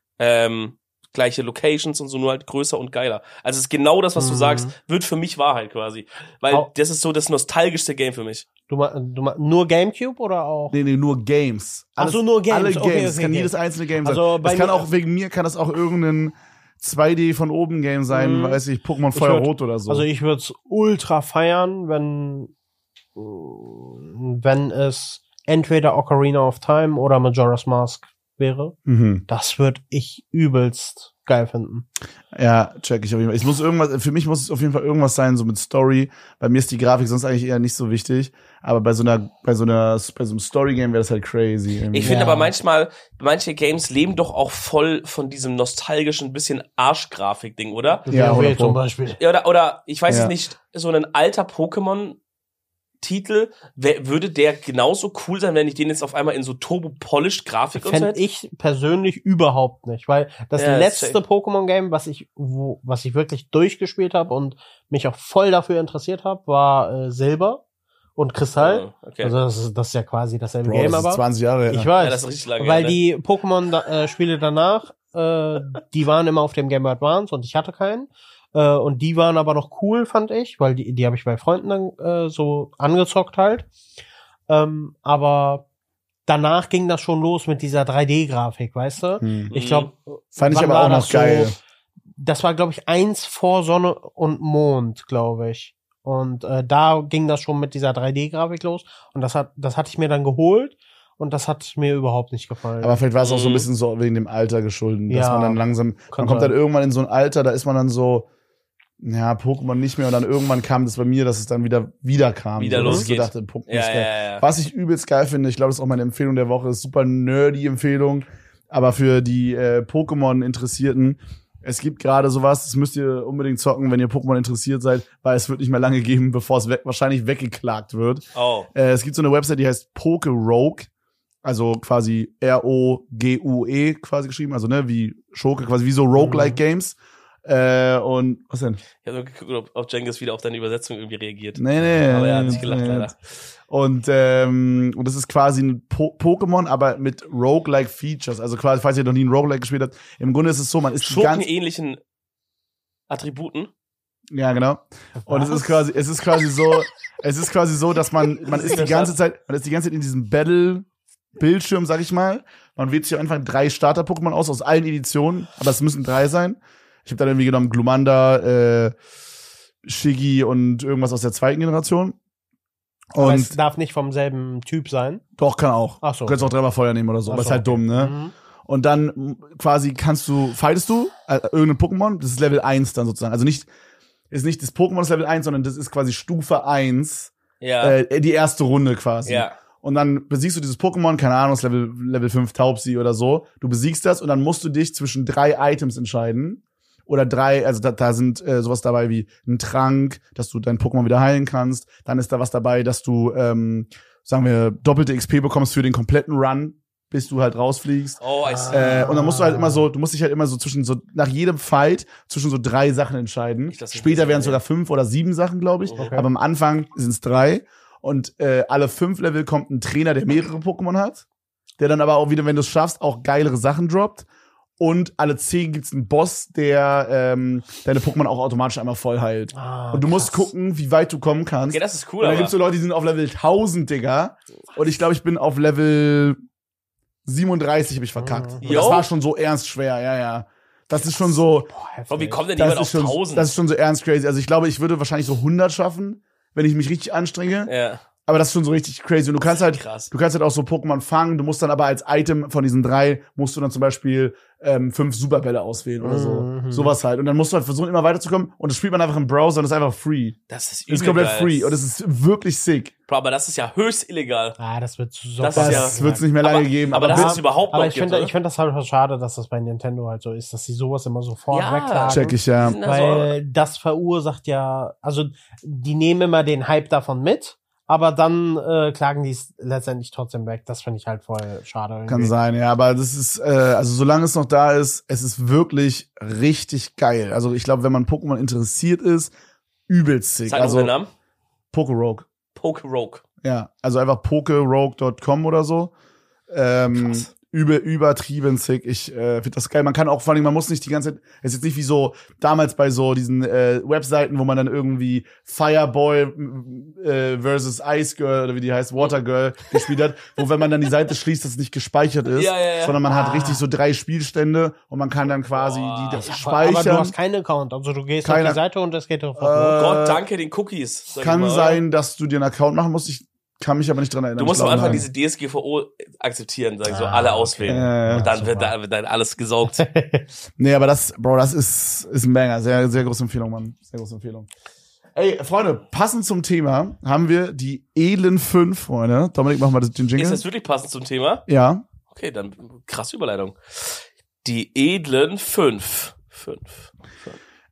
Gleiche Locations und so, nur halt größer und geiler. Also es ist genau das, was du sagst, wird für mich Wahrheit quasi. Weil das ist so das nostalgischste Game für mich. Du nur GameCube oder auch? Nee, nur Games. Ach so, nur Games. Alle Games. Okay, Es kann jedes einzelne Game sein. Also das kann auch, wegen mir kann das auch irgendein 2D von oben Game sein, weiß ich, Pokémon Feuerrot oder so. Also ich würde es ultra feiern, wenn es entweder Ocarina of Time oder Majora's Mask wäre. Das würde ich übelst geil finden. Ja, check ich auf jeden Fall. Für mich muss es auf jeden Fall irgendwas sein, so mit Story. Bei mir ist die Grafik sonst eigentlich eher nicht so wichtig. Aber bei so einem Story-Game wäre das halt crazy. Irgendwie. Ich finde aber manche Games leben doch auch voll von diesem nostalgischen bisschen Arschgrafik-Ding, oder? Ja, WoW 100 Pro. zum Beispiel. Ja, oder ich weiß es nicht, so ein alter Pokémon Titel, würde der genauso cool sein, wenn ich den jetzt auf einmal in so turbo-polished Grafik und so Fände hätte? ich persönlich überhaupt nicht, weil das Ja, letzte safe. Pokémon-Game, was ich wirklich durchgespielt habe und mich auch voll dafür interessiert habe, war Silber und Kristall. Okay. Also das ist ja quasi dasselbe Bro, Game, das ist aber 20 Jahre her. ich weiß, Ja, das ist richtig lange weil her, ne? die Pokémon-Spiele danach, die waren immer auf dem Game Boy Advance und ich hatte keinen. Und die waren aber noch cool, fand ich, weil die habe ich bei Freunden dann so angezockt halt. Aber danach ging das schon los mit dieser 3D-Grafik, weißt du? Ich glaube, Fand ich aber auch noch geil. Das war, glaube ich, 1 vor Sonne und Mond, glaube ich. Und da ging das schon mit dieser 3D-Grafik los. Und das hatte ich mir dann geholt. Und das hat mir überhaupt nicht gefallen. Aber vielleicht war es auch so ein bisschen so wegen dem Alter geschuldet, dass Ja, man dann langsam, man kann kommt sein. dann irgendwann in so ein Alter, da ist man dann so, ja, Pokémon nicht mehr und dann irgendwann kam das bei mir, dass es dann wieder kam. Wieder so, dass ich so losgeht. dachte, Pokémon ist geil. Ja. Was ich übelst geil finde, ich glaube, das ist auch meine Empfehlung der Woche, ist super nerdy Empfehlung, aber für die Pokémon-Interessierten, es gibt gerade sowas, das müsst ihr unbedingt zocken, wenn ihr Pokémon interessiert seid, weil es wird nicht mehr lange geben, bevor es wahrscheinlich weggeklagt wird. Oh. Es gibt so eine Website, die heißt PokeRogue, also quasi R-O-G-U-E quasi geschrieben, also ne, wie Schurke, quasi wie so Roguelike Games. Und was denn? Ich habe nur geguckt, ob Cengiz wieder auf deine Übersetzung irgendwie reagiert. Nee. Aber er hat nicht gelacht, leider. Und das ist quasi ein Pokémon, aber mit Roguelike Features. Also quasi, falls ihr noch nie ein Roguelike gespielt habt, im Grunde ist es so, man ist die ganze Schurkenähnlichen Attributen. Ja, genau. Und es ist quasi so, dass man ist die ganze Zeit in diesem Battle-Bildschirm, sag ich mal. Man wählt sich am Anfang 3 Starter-Pokémon aus allen Editionen, aber es müssen 3 sein. Ich habe dann irgendwie genommen Glumanda, Shiggy und irgendwas aus der 2. Generation. Aber es Und darf nicht vom selben Typ sein. doch, kann auch. Ach so. Du kannst auch 3-mal Feuer nehmen oder so, Ach aber ist so, halt okay. dumm, ne? Mhm. Und dann quasi fightest du irgendein Pokémon, das ist Level 1 dann sozusagen. Also ist nicht das Pokémon ist Level 1, sondern das ist quasi Stufe 1, Ja. die erste Runde quasi. Ja. Und dann besiegst du dieses Pokémon, keine Ahnung, ist Level 5 Taubsi oder so. Du besiegst das und dann musst du dich zwischen 3 Items entscheiden. Oder 3, also da sind sowas dabei wie ein Trank, dass du dein Pokémon wieder heilen kannst. Dann ist da was dabei, dass du, sagen wir, doppelte XP bekommst für den kompletten Run, bis du halt rausfliegst. Oh, I see. Und dann musst du musst dich halt immer so nach jedem Fight zwischen so 3 Sachen entscheiden. Ich lass mich Später nicht werden es sehen, sogar 5 oder 7 Sachen, glaube ich. Okay. Aber am Anfang sind es 3. Und alle 5 Level kommt ein Trainer, der mehrere Pokémon hat. Der dann aber auch wieder, wenn du es schaffst, auch geilere Sachen droppt. Und alle 10 gibt's einen Boss, der deine Pokémon auch automatisch einmal voll heilt. Und du musst gucken, wie weit du kommen kannst. Okay, das ist cool, Und dann aber gibt's so Leute, die sind auf Level 1000, Digga. Und ich glaube, ich bin auf Level 37 hab ich verkackt. Und Jo. das war schon so ernst schwer, ja. Das ist schon so, Bro, wie kommt denn das jemand ist auf schon, 1000? das ist schon so ernst crazy. Also ich glaube, ich würde wahrscheinlich so 100 schaffen, wenn ich mich richtig anstrenge. Ja. Aber das ist schon so richtig crazy. Und du kannst halt Krass. auch so Pokémon fangen. Du musst dann aber als Item von diesen 3 musst du dann zum Beispiel 5 Superbälle auswählen oder so. Sowas halt. Und dann musst du halt versuchen, immer weiterzukommen. Und das spielt man einfach im Browser und ist einfach free. Das ist Ist übel komplett geil. free. Und es ist wirklich sick. Bro, aber das ist ja höchst illegal. Das wird so Das ist Das ja- wird's nicht mehr lange geben. Aber Aber das ist überhaupt aber noch ich finde das halt schade, dass das bei Nintendo halt so ist, dass sie sowas immer sofort Ja, wegklagen. check ich, ja. Die sind da so- Weil das verursacht ja, also die nehmen immer den Hype davon mit, aber dann klagen die es letztendlich trotzdem weg. Das finde ich halt voll schade. Irgendwie. Kann sein, ja. Aber das ist, also solange es noch da ist, es ist wirklich richtig geil. Also ich glaube, wenn man Pokémon interessiert ist, übelst sick. Sag noch Also den Namen. PokeRogue. PokeRogue. Ja, also einfach pokerogue.com oder so. Krass. Übertrieben sick. Ich finde das geil. Man kann auch, vor allem, man muss nicht die ganze Zeit, es ist jetzt nicht wie so damals bei so diesen Webseiten, wo man dann irgendwie Fireboy versus Ice Girl oder wie die heißt, Water Girl gespielt hat, wo wenn man dann die Seite schließt, das nicht gespeichert ist, Ja. sondern man hat richtig so 3 Spielstände und man kann dann quasi die das Aber du speichern. hast keinen Account, also du gehst Keiner. auf die Seite und es geht drauf. Gott, danke den Cookies. sag ich Kann mal, oder? sein, dass du dir einen Account machen musst. Ich kann mich aber nicht dran erinnern. Du musst Ich am glaube, Anfang nein. diese DSGVO akzeptieren, sagen so alle auswählen. Und dann wird dann alles gesaugt. Nee, aber das ist ein Banger. Sehr, sehr große Empfehlung, Mann. Sehr große Empfehlung. Ey, Freunde, passend zum Thema haben wir die edlen 5, Freunde. Dominik, machen wir den Jingle. Ist das wirklich passend zum Thema? Ja. Okay, dann krasse Überleitung. Die edlen 5.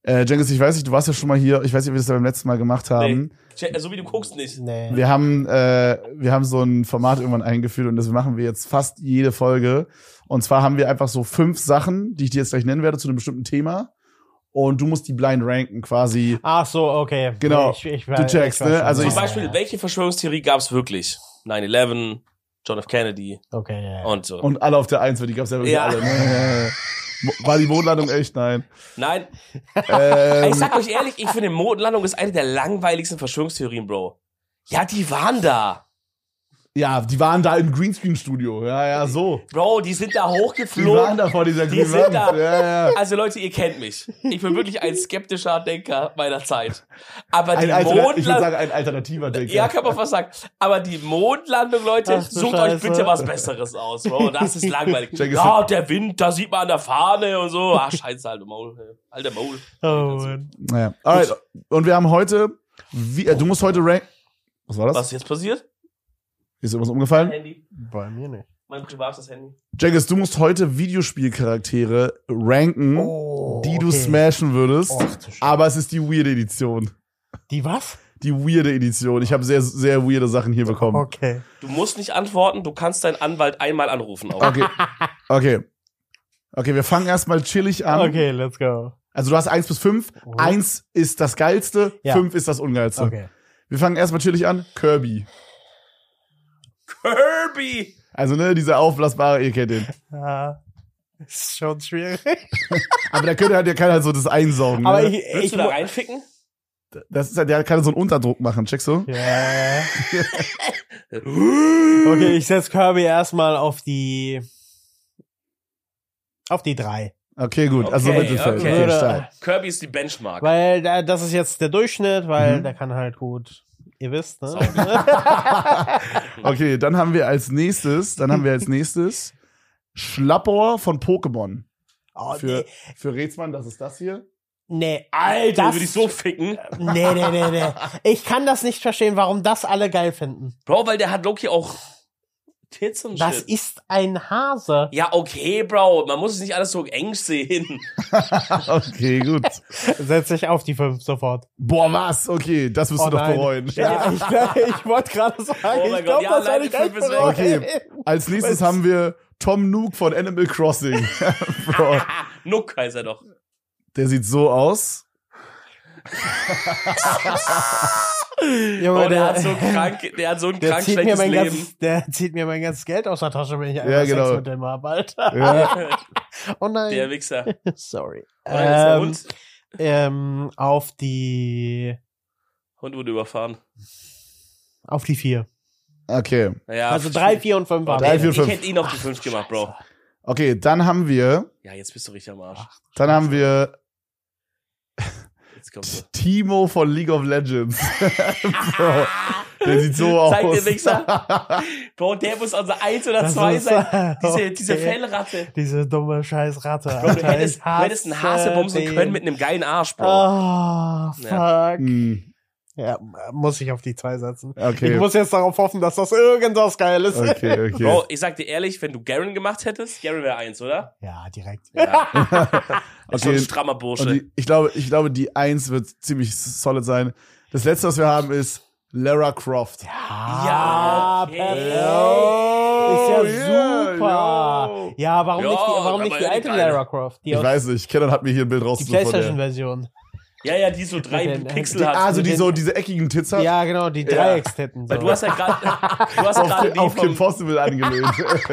Cengiz, ich weiß nicht, du warst ja schon mal hier, ich weiß nicht, ob wir das beim letzten Mal gemacht haben. Nee. So wie du guckst nicht. Nee. Wir haben so ein Format irgendwann eingeführt und das machen wir jetzt fast jede Folge. Und zwar haben wir einfach so 5 Sachen, die ich dir jetzt gleich nennen werde, zu einem bestimmten Thema. Und du musst die blind ranken, quasi. Ach so, okay. Genau. Du checkst, ne? Also Zum Beispiel, welche Verschwörungstheorie gab's wirklich? 9/11, John F. Kennedy Okay, ja. und so. Und alle auf der 1, weil die gab's ja wirklich alle. Ne? War die Mondlandung echt? Nein. Nein. Ich sag euch ehrlich, ich finde, Mondlandung ist eine der langweiligsten Verschwörungstheorien, Bro. Ja, die waren da. Ja, die waren da im Greenscreen-Studio. Ja, so. Bro, die sind da Die hochgeflogen. waren da vor dieser Die grünen sind Wand. da. Ja. Also Leute, ihr kennt mich. Ich bin wirklich ein skeptischer Denker meiner Zeit. Aber die Ich würde Mondlandung... sagen, ein alternativer Denker. Ja, kann man fast sagen. Aber die Mondlandung, Leute, Ach du sucht Scheiße. euch bitte was Besseres aus, Bro. Das ist langweilig. Check es Ja, der Wind, da sieht man an der Fahne und so. Ach, scheiße, alter Maul. Alter Maul. Oh, Mann. Naja. Alright. Und wir haben heute, du musst heute rank. Was war das? Was ist jetzt passiert? Ist irgendwas umgefallen? Handy. Bei mir nicht. Mein privates Handy. Cengiz, du musst heute Videospielcharaktere ranken, die du smashen würdest. Och, du Scheiße. Aber es ist die weirde Edition. Die was? Die weirde Edition. Ich habe sehr, sehr weirde Sachen hier bekommen. Okay. Du musst nicht antworten, du kannst deinen Anwalt einmal anrufen. Auch. Okay, wir fangen erstmal chillig an. Okay, let's go. Also du hast 1 bis 5. 1 ist das Geilste, Ja. 5 ist das Ungeilste. Okay. Wir fangen erstmal chillig an. Kirby. Kirby! Also, ne, dieser aufblasbare, ihr kennt den. Ja, ist schon schwierig. Aber der kann halt so das einsaugen. Aber ne? Willst du da reinficken? Das ist halt, der kann so einen Unterdruck machen, checkst du? Ja. Okay, ich setz Kirby erstmal auf die 3. Okay, gut. Also Okay, Mittelfeld. okay. Okay, stark. Kirby ist die Benchmark. Weil das ist jetzt der Durchschnitt, weil der kann halt gut, ihr wisst, ne? Okay, dann haben wir als nächstes Schlappohr von Pokémon. Oh, Für Rätsmann, das ist das hier. nee. Alter, das würde ich so ficken. Nee. Ich kann das nicht verstehen, warum das alle geil finden. Bro, weil der hat Loki auch Tits und Das Shit. ist ein Hase. Ja, okay, Bro. Man muss es nicht alles so eng sehen. Okay, gut. Setz ich auf die 5 sofort. Boah, was? Okay, das wirst du doch nein. bereuen. Ja, ich wollte gerade sagen, Oh mein ich glaube, Gott, ja, das werde nein, ich echt die 5 ist weg. bereuen. Okay, als nächstes haben wir Tom Nook von Animal Crossing. Bro, Nook heißt er doch. der sieht so aus. Junge, Oh, der hat so ein krank schlechtes Leben. der zieht mir mein ganzes Geld aus der Tasche, wenn ich Ja, einfach genau. Sex mit dem habe, Alter. Ja. Oh nein. Der Wichser. Sorry. Oder ist der Hund? Auf die Hund wurde überfahren. 4. Okay. Naja, Also 3, 4 und 5 haben 3, wir. 4, ich 5. hätte ihn auf die 5 gemacht, Bro. Okay, dann haben wir Ja, jetzt bist du richtig am Arsch. Jetzt kommst du. Timo von League of Legends. Bro, der sieht so aus. Zeig den Wichser. Bro, der muss unser 1 oder 2 sein. Diese okay. Fellratte. Diese dumme scheiß Ratte. Bro, du hättest einen Hase bumsen können mit einem geilen Arsch, Bro. Oh, fuck. Ja. Hm, Ja, muss ich auf die 2 setzen. Okay. Ich muss jetzt darauf hoffen, dass das irgendwas Geiles ist. Okay. Bro, ich sag dir ehrlich, wenn du Garen gemacht hättest, Garen wäre 1, oder? Ja, direkt. Ja. Ist schon Okay. ein strammer Bursche. Und ich glaube, die 1 wird ziemlich solid sein. Das letzte, was wir haben, ist Lara Croft. Ja, okay. perfekt. Ist ja yeah, super. yo. Ja, warum Ja, nicht aber die ja, alte die kleine. Lara Croft? Die, Ich aus- weiß nicht, Kenan hat mir hier ein Bild die rausgesucht von der. PlayStation-Version. Ja, die so 3 den- Pixel hat. Also die den- so diese eckigen Tits hat. Ja, genau, die Dreieckstitten. Weil So. du hast ja gerade Auf die Kim vom, Possible angelehnt.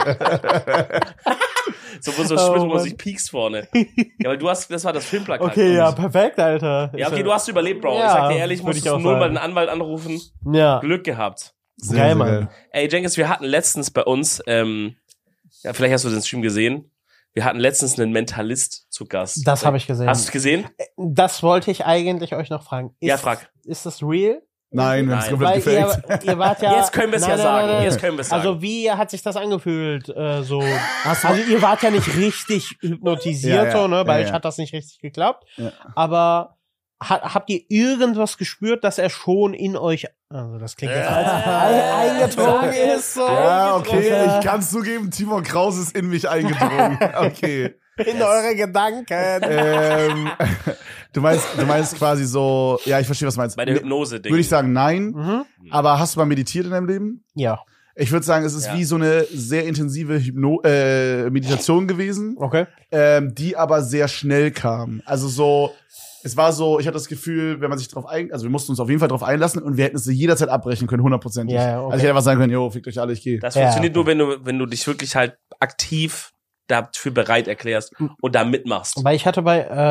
so wo so Oh, Schmidt, wo man Mann. sich piekst vorne. Ja, weil das war das Filmplakat. Okay, ja, Und- perfekt, Alter. Ja, okay, du hast überlebt, Bro. Ja, ich sag dir ehrlich, würd musstest ich du auch nur mal sagen. den Anwalt anrufen. Ja. Glück gehabt. Sehr, Geil, sehr Mann. geil. Ey, Jenkins, wir hatten letztens bei uns, ja, vielleicht hast du den Stream gesehen. Wir hatten letztens einen Mentalist zu Gast. Das habe ich gesehen. Hast du es gesehen? Das wollte ich eigentlich euch noch fragen. Ja, frag. Ist das real? Nein, wir haben es komplett Weil gefaked. ihr wart ja. Jetzt können wir es ja Nein, sagen. nein. Jetzt können wir es sagen. Also wie hat sich das angefühlt? So, also ihr wart ja nicht richtig hypnotisiert, Ja, ja. so, ne? Bei Ja, euch ja. hat das nicht richtig geklappt. Ja. Aber habt ihr irgendwas gespürt, dass er schon in euch, also das klingt jetzt eingezogen ist? So. Ja, okay, Ja. ich kann zugeben, Timon Kraus ist in mich eingedrungen. Okay. In eure Gedanken. Du meinst quasi so, ja, ich verstehe, was du meinst. Bei der Hypnose-Ding. Würde ich sagen, nein. Aber hast du mal meditiert in deinem Leben? Ja. Ich würde sagen, es ist wie so eine sehr intensive Meditation gewesen, Okay. die aber sehr schnell kam. Also so, es war so, ich hatte das Gefühl, wenn man sich also wir mussten uns auf jeden Fall drauf einlassen und wir hätten es jederzeit abbrechen können, 100%. Ja, okay. Also ich hätte einfach sagen können, jo, fickt euch alle, ich gehe. Das funktioniert nur, wenn du dich wirklich halt aktiv dafür bereit erklärst und da mitmachst. Weil ich hatte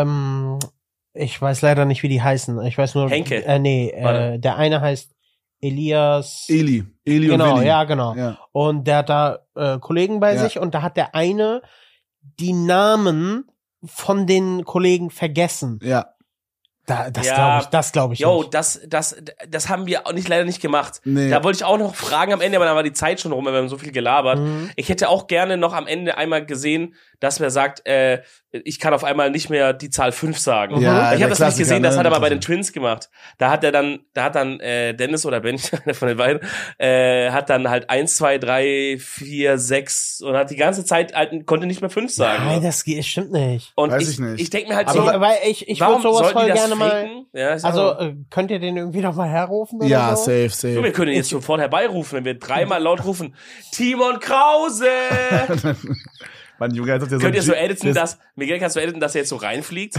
ich weiß leider nicht, wie die heißen. Ich weiß nur. Henke. Der eine heißt Elias. Eli Genau, und Willi. ja, genau. Ja. Und der hat da Kollegen bei sich und da hat der eine die Namen von den Kollegen vergessen. Ja. Das glaube ich Jo, nicht. das haben wir auch leider nicht gemacht. Nee. Da wollte ich auch noch fragen am Ende, aber dann war die Zeit schon rum, weil wir haben so viel gelabert. Ich hätte auch gerne noch am Ende einmal gesehen, dass wer sagt, ich kann auf einmal nicht mehr die Zahl 5 sagen. Ja, Ich habe das nicht gesehen, das hat er mal bei den den Twins gemacht. Da hat dann Dennis oder Ben, einer von den beiden, hat dann halt 1, 2, 3, 4, 6 und hat die ganze Zeit halt, konnte nicht mehr 5 sagen. Nein, das stimmt nicht. Und Weiß ich nicht. Ich denke mir halt Aber so, Weil ich würde warum sowas sollten voll die das gerne mal. faken? Ja, ich sag Also, mal. könnt ihr den irgendwie noch mal herrufen oder Ja, so? safe. Wir können ihn jetzt sofort herbeirufen, wenn wir 3-mal laut rufen, Timon Krause! Mann, Junge, als ob der Könnt ihr so ein editen, Miguel, kannst du editen, dass er jetzt so reinfliegt?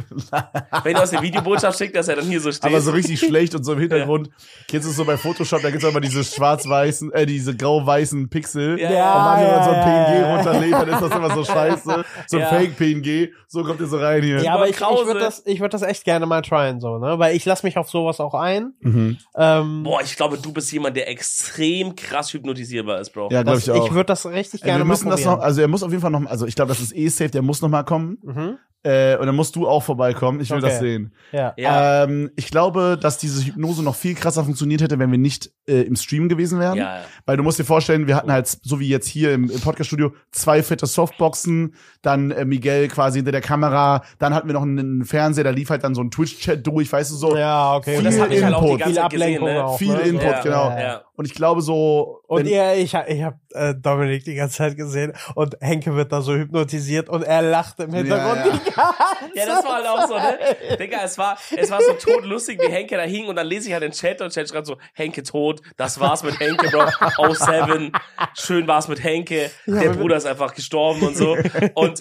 Wenn ihr aus der Videobotschaft schickt, dass er dann hier so steht. aber so richtig schlecht und so im Hintergrund. Kennst du es so bei Photoshop, da gibt's auch immer diese schwarz-weißen, diese grau-weißen Pixel. Ja. Und manchmal, wenn man so ein PNG ja. runterlädt, dann ist das immer so scheiße. So ein Ja. Fake-PNG. So kommt ihr so rein hier. Ja, aber ich Krause. würd das echt gerne mal tryen, so, ne? Weil ich lasse mich auf sowas auch ein. Boah, ich glaube, du bist jemand, der extrem krass hypnotisierbar ist, Bro. Ja, glaube ich auch. Ich würde das richtig gerne wir mal müssen das probieren. noch, also er muss auf jeden Fall noch, also ich glaube, das ist safe, der muss noch mal kommen. Und dann musst du auch vorbeikommen. Ich will Okay. das sehen. Ja. Ja. Ich glaube, dass diese Hypnose noch viel krasser funktioniert hätte, wenn wir nicht im Stream gewesen wären. Ja. Weil du musst dir vorstellen, wir hatten halt, so wie jetzt hier im Podcast-Studio, 2 fette Softboxen, dann Miguel quasi hinter der Kamera, dann hatten wir noch einen Fernseher, da lief halt dann so ein Twitch-Chat durch, weißt du, so. Ja, okay. Viel Das habe ich halt auch die Input. ganze Viel Zeit gesehen, Ablenkung ne? auch. Viel ne? Input, Ja, genau. ja. Und ich glaube so, Und wenn- ich hab Dominik die ganze Zeit gesehen und Henke wird da so hypnotisiert und er lacht im Hintergrund. Ja. Ja, das war halt auch so, ne? Digga, es war so todlustig, wie Henke da hing und dann lese ich halt den Chat und Chat schreibt so, Henke tot, das war's mit Henke, Bro, 07, schön war's mit Henke, der Bruder ist einfach gestorben und so. Und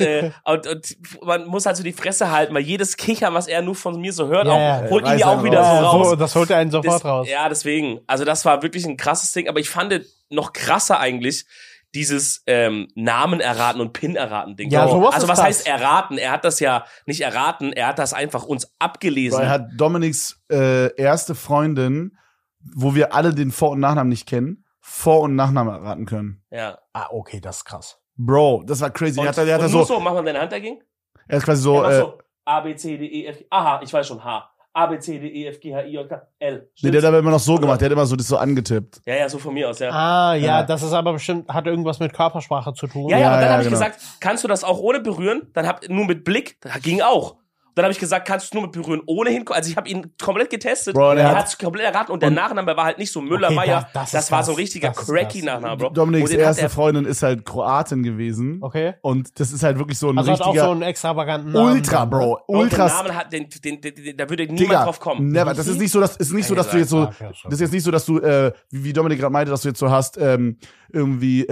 man muss halt so die Fresse halten, weil jedes Kichern, was er nur von mir so hört, Ja, holt ihn weiß ja auch er wieder raus. so raus. So, das holt er einen sofort raus. Ja, deswegen. Also das war wirklich ein krasses Ding. Aber ich fand noch krasser eigentlich dieses Namen erraten und Pin erraten Ding. Ja, sowas also ist was krass. heißt erraten? Er hat das ja nicht erraten, er hat das einfach uns abgelesen. er hat Dominiks erste Freundin, wo wir alle den Vor- und Nachnamen nicht kennen, Vor- und Nachnamen erraten können. Ja. Ah, okay, das ist krass. Bro, das war crazy. Und, Er hat und so, nur so, mach mal deine Hand dagegen. er ist quasi so, Ja, mach so. A, B, C, D, E, F, G. Aha, ich weiß schon. H. A, B, C, D, E, F, G, H, I, J, K, L. nee, der hat aber immer noch so gemacht, der hat immer so das so angetippt. Ja, so von mir aus, ja. Ah, ja, Ja. das ist aber bestimmt, hat irgendwas mit Körpersprache zu tun. Ja, Ja, und dann ja, habe ich genau. gesagt, kannst du das auch ohne berühren? Dann nur mit Blick, das ging auch. Dann habe ich gesagt, kannst du nur mit berühren, ohne hingucken. Also ich habe ihn komplett getestet. Bro, und der er hat- hat es komplett erraten und der Nachname war halt nicht so Müller, Okay, Meier. das Das ist war so ein krass. richtiger Das ist cracky krass. Nachname, Bro. Dominiks Und den hat erste er- Freundin ist halt Kroatin gewesen. Okay. Und das ist halt wirklich so ein Also hat auch richtiger so einen extravaganten Namen. Ultra, Bro. Bro, den Ultras. Namen hat, da würde niemand Digga, drauf kommen. never. Das ist nicht so, dass du jetzt so, Ah, okay, das ist jetzt nicht so, dass du, wie Dominik gerade meinte, dass du jetzt so hast, irgendwie,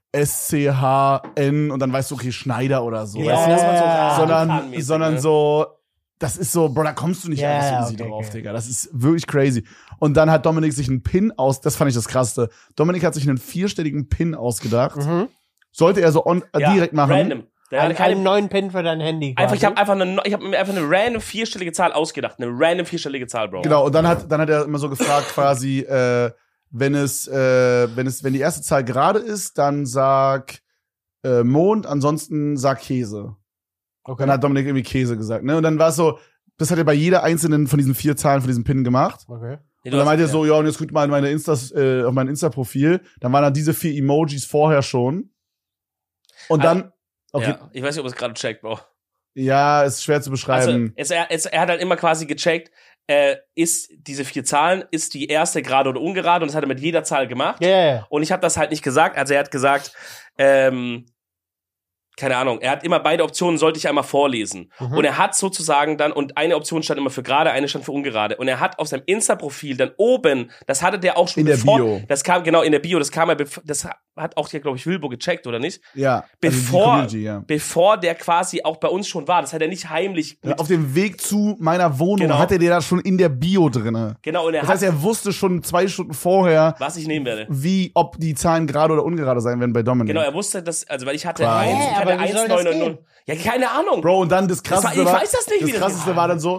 SCHN und dann weißt du, okay, Schneider oder so. Ja, weißt du? das war so sondern Radiokanmäßig, ne? so, das ist so, Bro, da kommst du nicht Ja, einfach so easy okay, drauf, okay. Digga. Das ist wirklich crazy. Und dann hat Dominik sich einen Pin das fand ich das Krasseste. Dominik hat sich einen 4-stelligen Pin ausgedacht. Sollte er so Ja, direkt machen. Random. Der hatte Einen neuen Pin für dein Handy. Einfach, ich quasi. habe mir einfach eine random 4-stellige Zahl ausgedacht. Eine random 4-stellige Zahl, Bro. Genau, und dann hat er immer so gefragt, quasi, wenn die erste Zahl gerade ist, dann sag Mond, ansonsten sag Käse. Okay. Dann hat Dominik irgendwie Käse gesagt, ne? Und dann war es so, das hat er bei jeder einzelnen von diesen 4 Zahlen von diesem Pin gemacht. Okay. Nee, Und dann meinte er so, ja, und jetzt guckt mal in meine auf mein Insta-Profil. Dann waren da diese 4 Emojis vorher schon. Und dann, okay, Ja, ich weiß nicht, ob es gerade checkt, Bro. ja, ist schwer zu Also, beschreiben. er hat halt immer quasi gecheckt, ist diese 4 Zahlen, ist die erste gerade oder ungerade und das hat er mit jeder Zahl gemacht. Ja, ja, ja. Und ich habe das halt nicht gesagt. Also er hat gesagt, keine Ahnung, er hat immer beide Optionen, sollte ich einmal vorlesen. Und er hat sozusagen dann, und eine Option stand immer für gerade, eine stand für ungerade. Und er hat auf seinem Insta-Profil dann oben, das hatte der auch schon in bevor, der Bio. das kam genau in der Bio, das kam ja, das hat auch hier, glaube ich, Wilbo gecheckt, oder nicht? Ja. Bevor der quasi auch bei uns schon war. Das hat er nicht heimlich. Ja, auf dem Weg zu meiner Wohnung Genau. hatte der das schon in der Bio drinne. Genau, und Das heißt, er wusste schon 2 Stunden vorher, was ich nehmen werde. ob die Zahlen gerade oder ungerade sein werden bei Dominik. Genau, er wusste das, also weil ich hatte Krass. Aber wie soll das 1,900. gehen? Ja, keine Ahnung. Bro, und dann das Krasseste ich weiß das nicht, wie das das Krasseste geht. war dann so,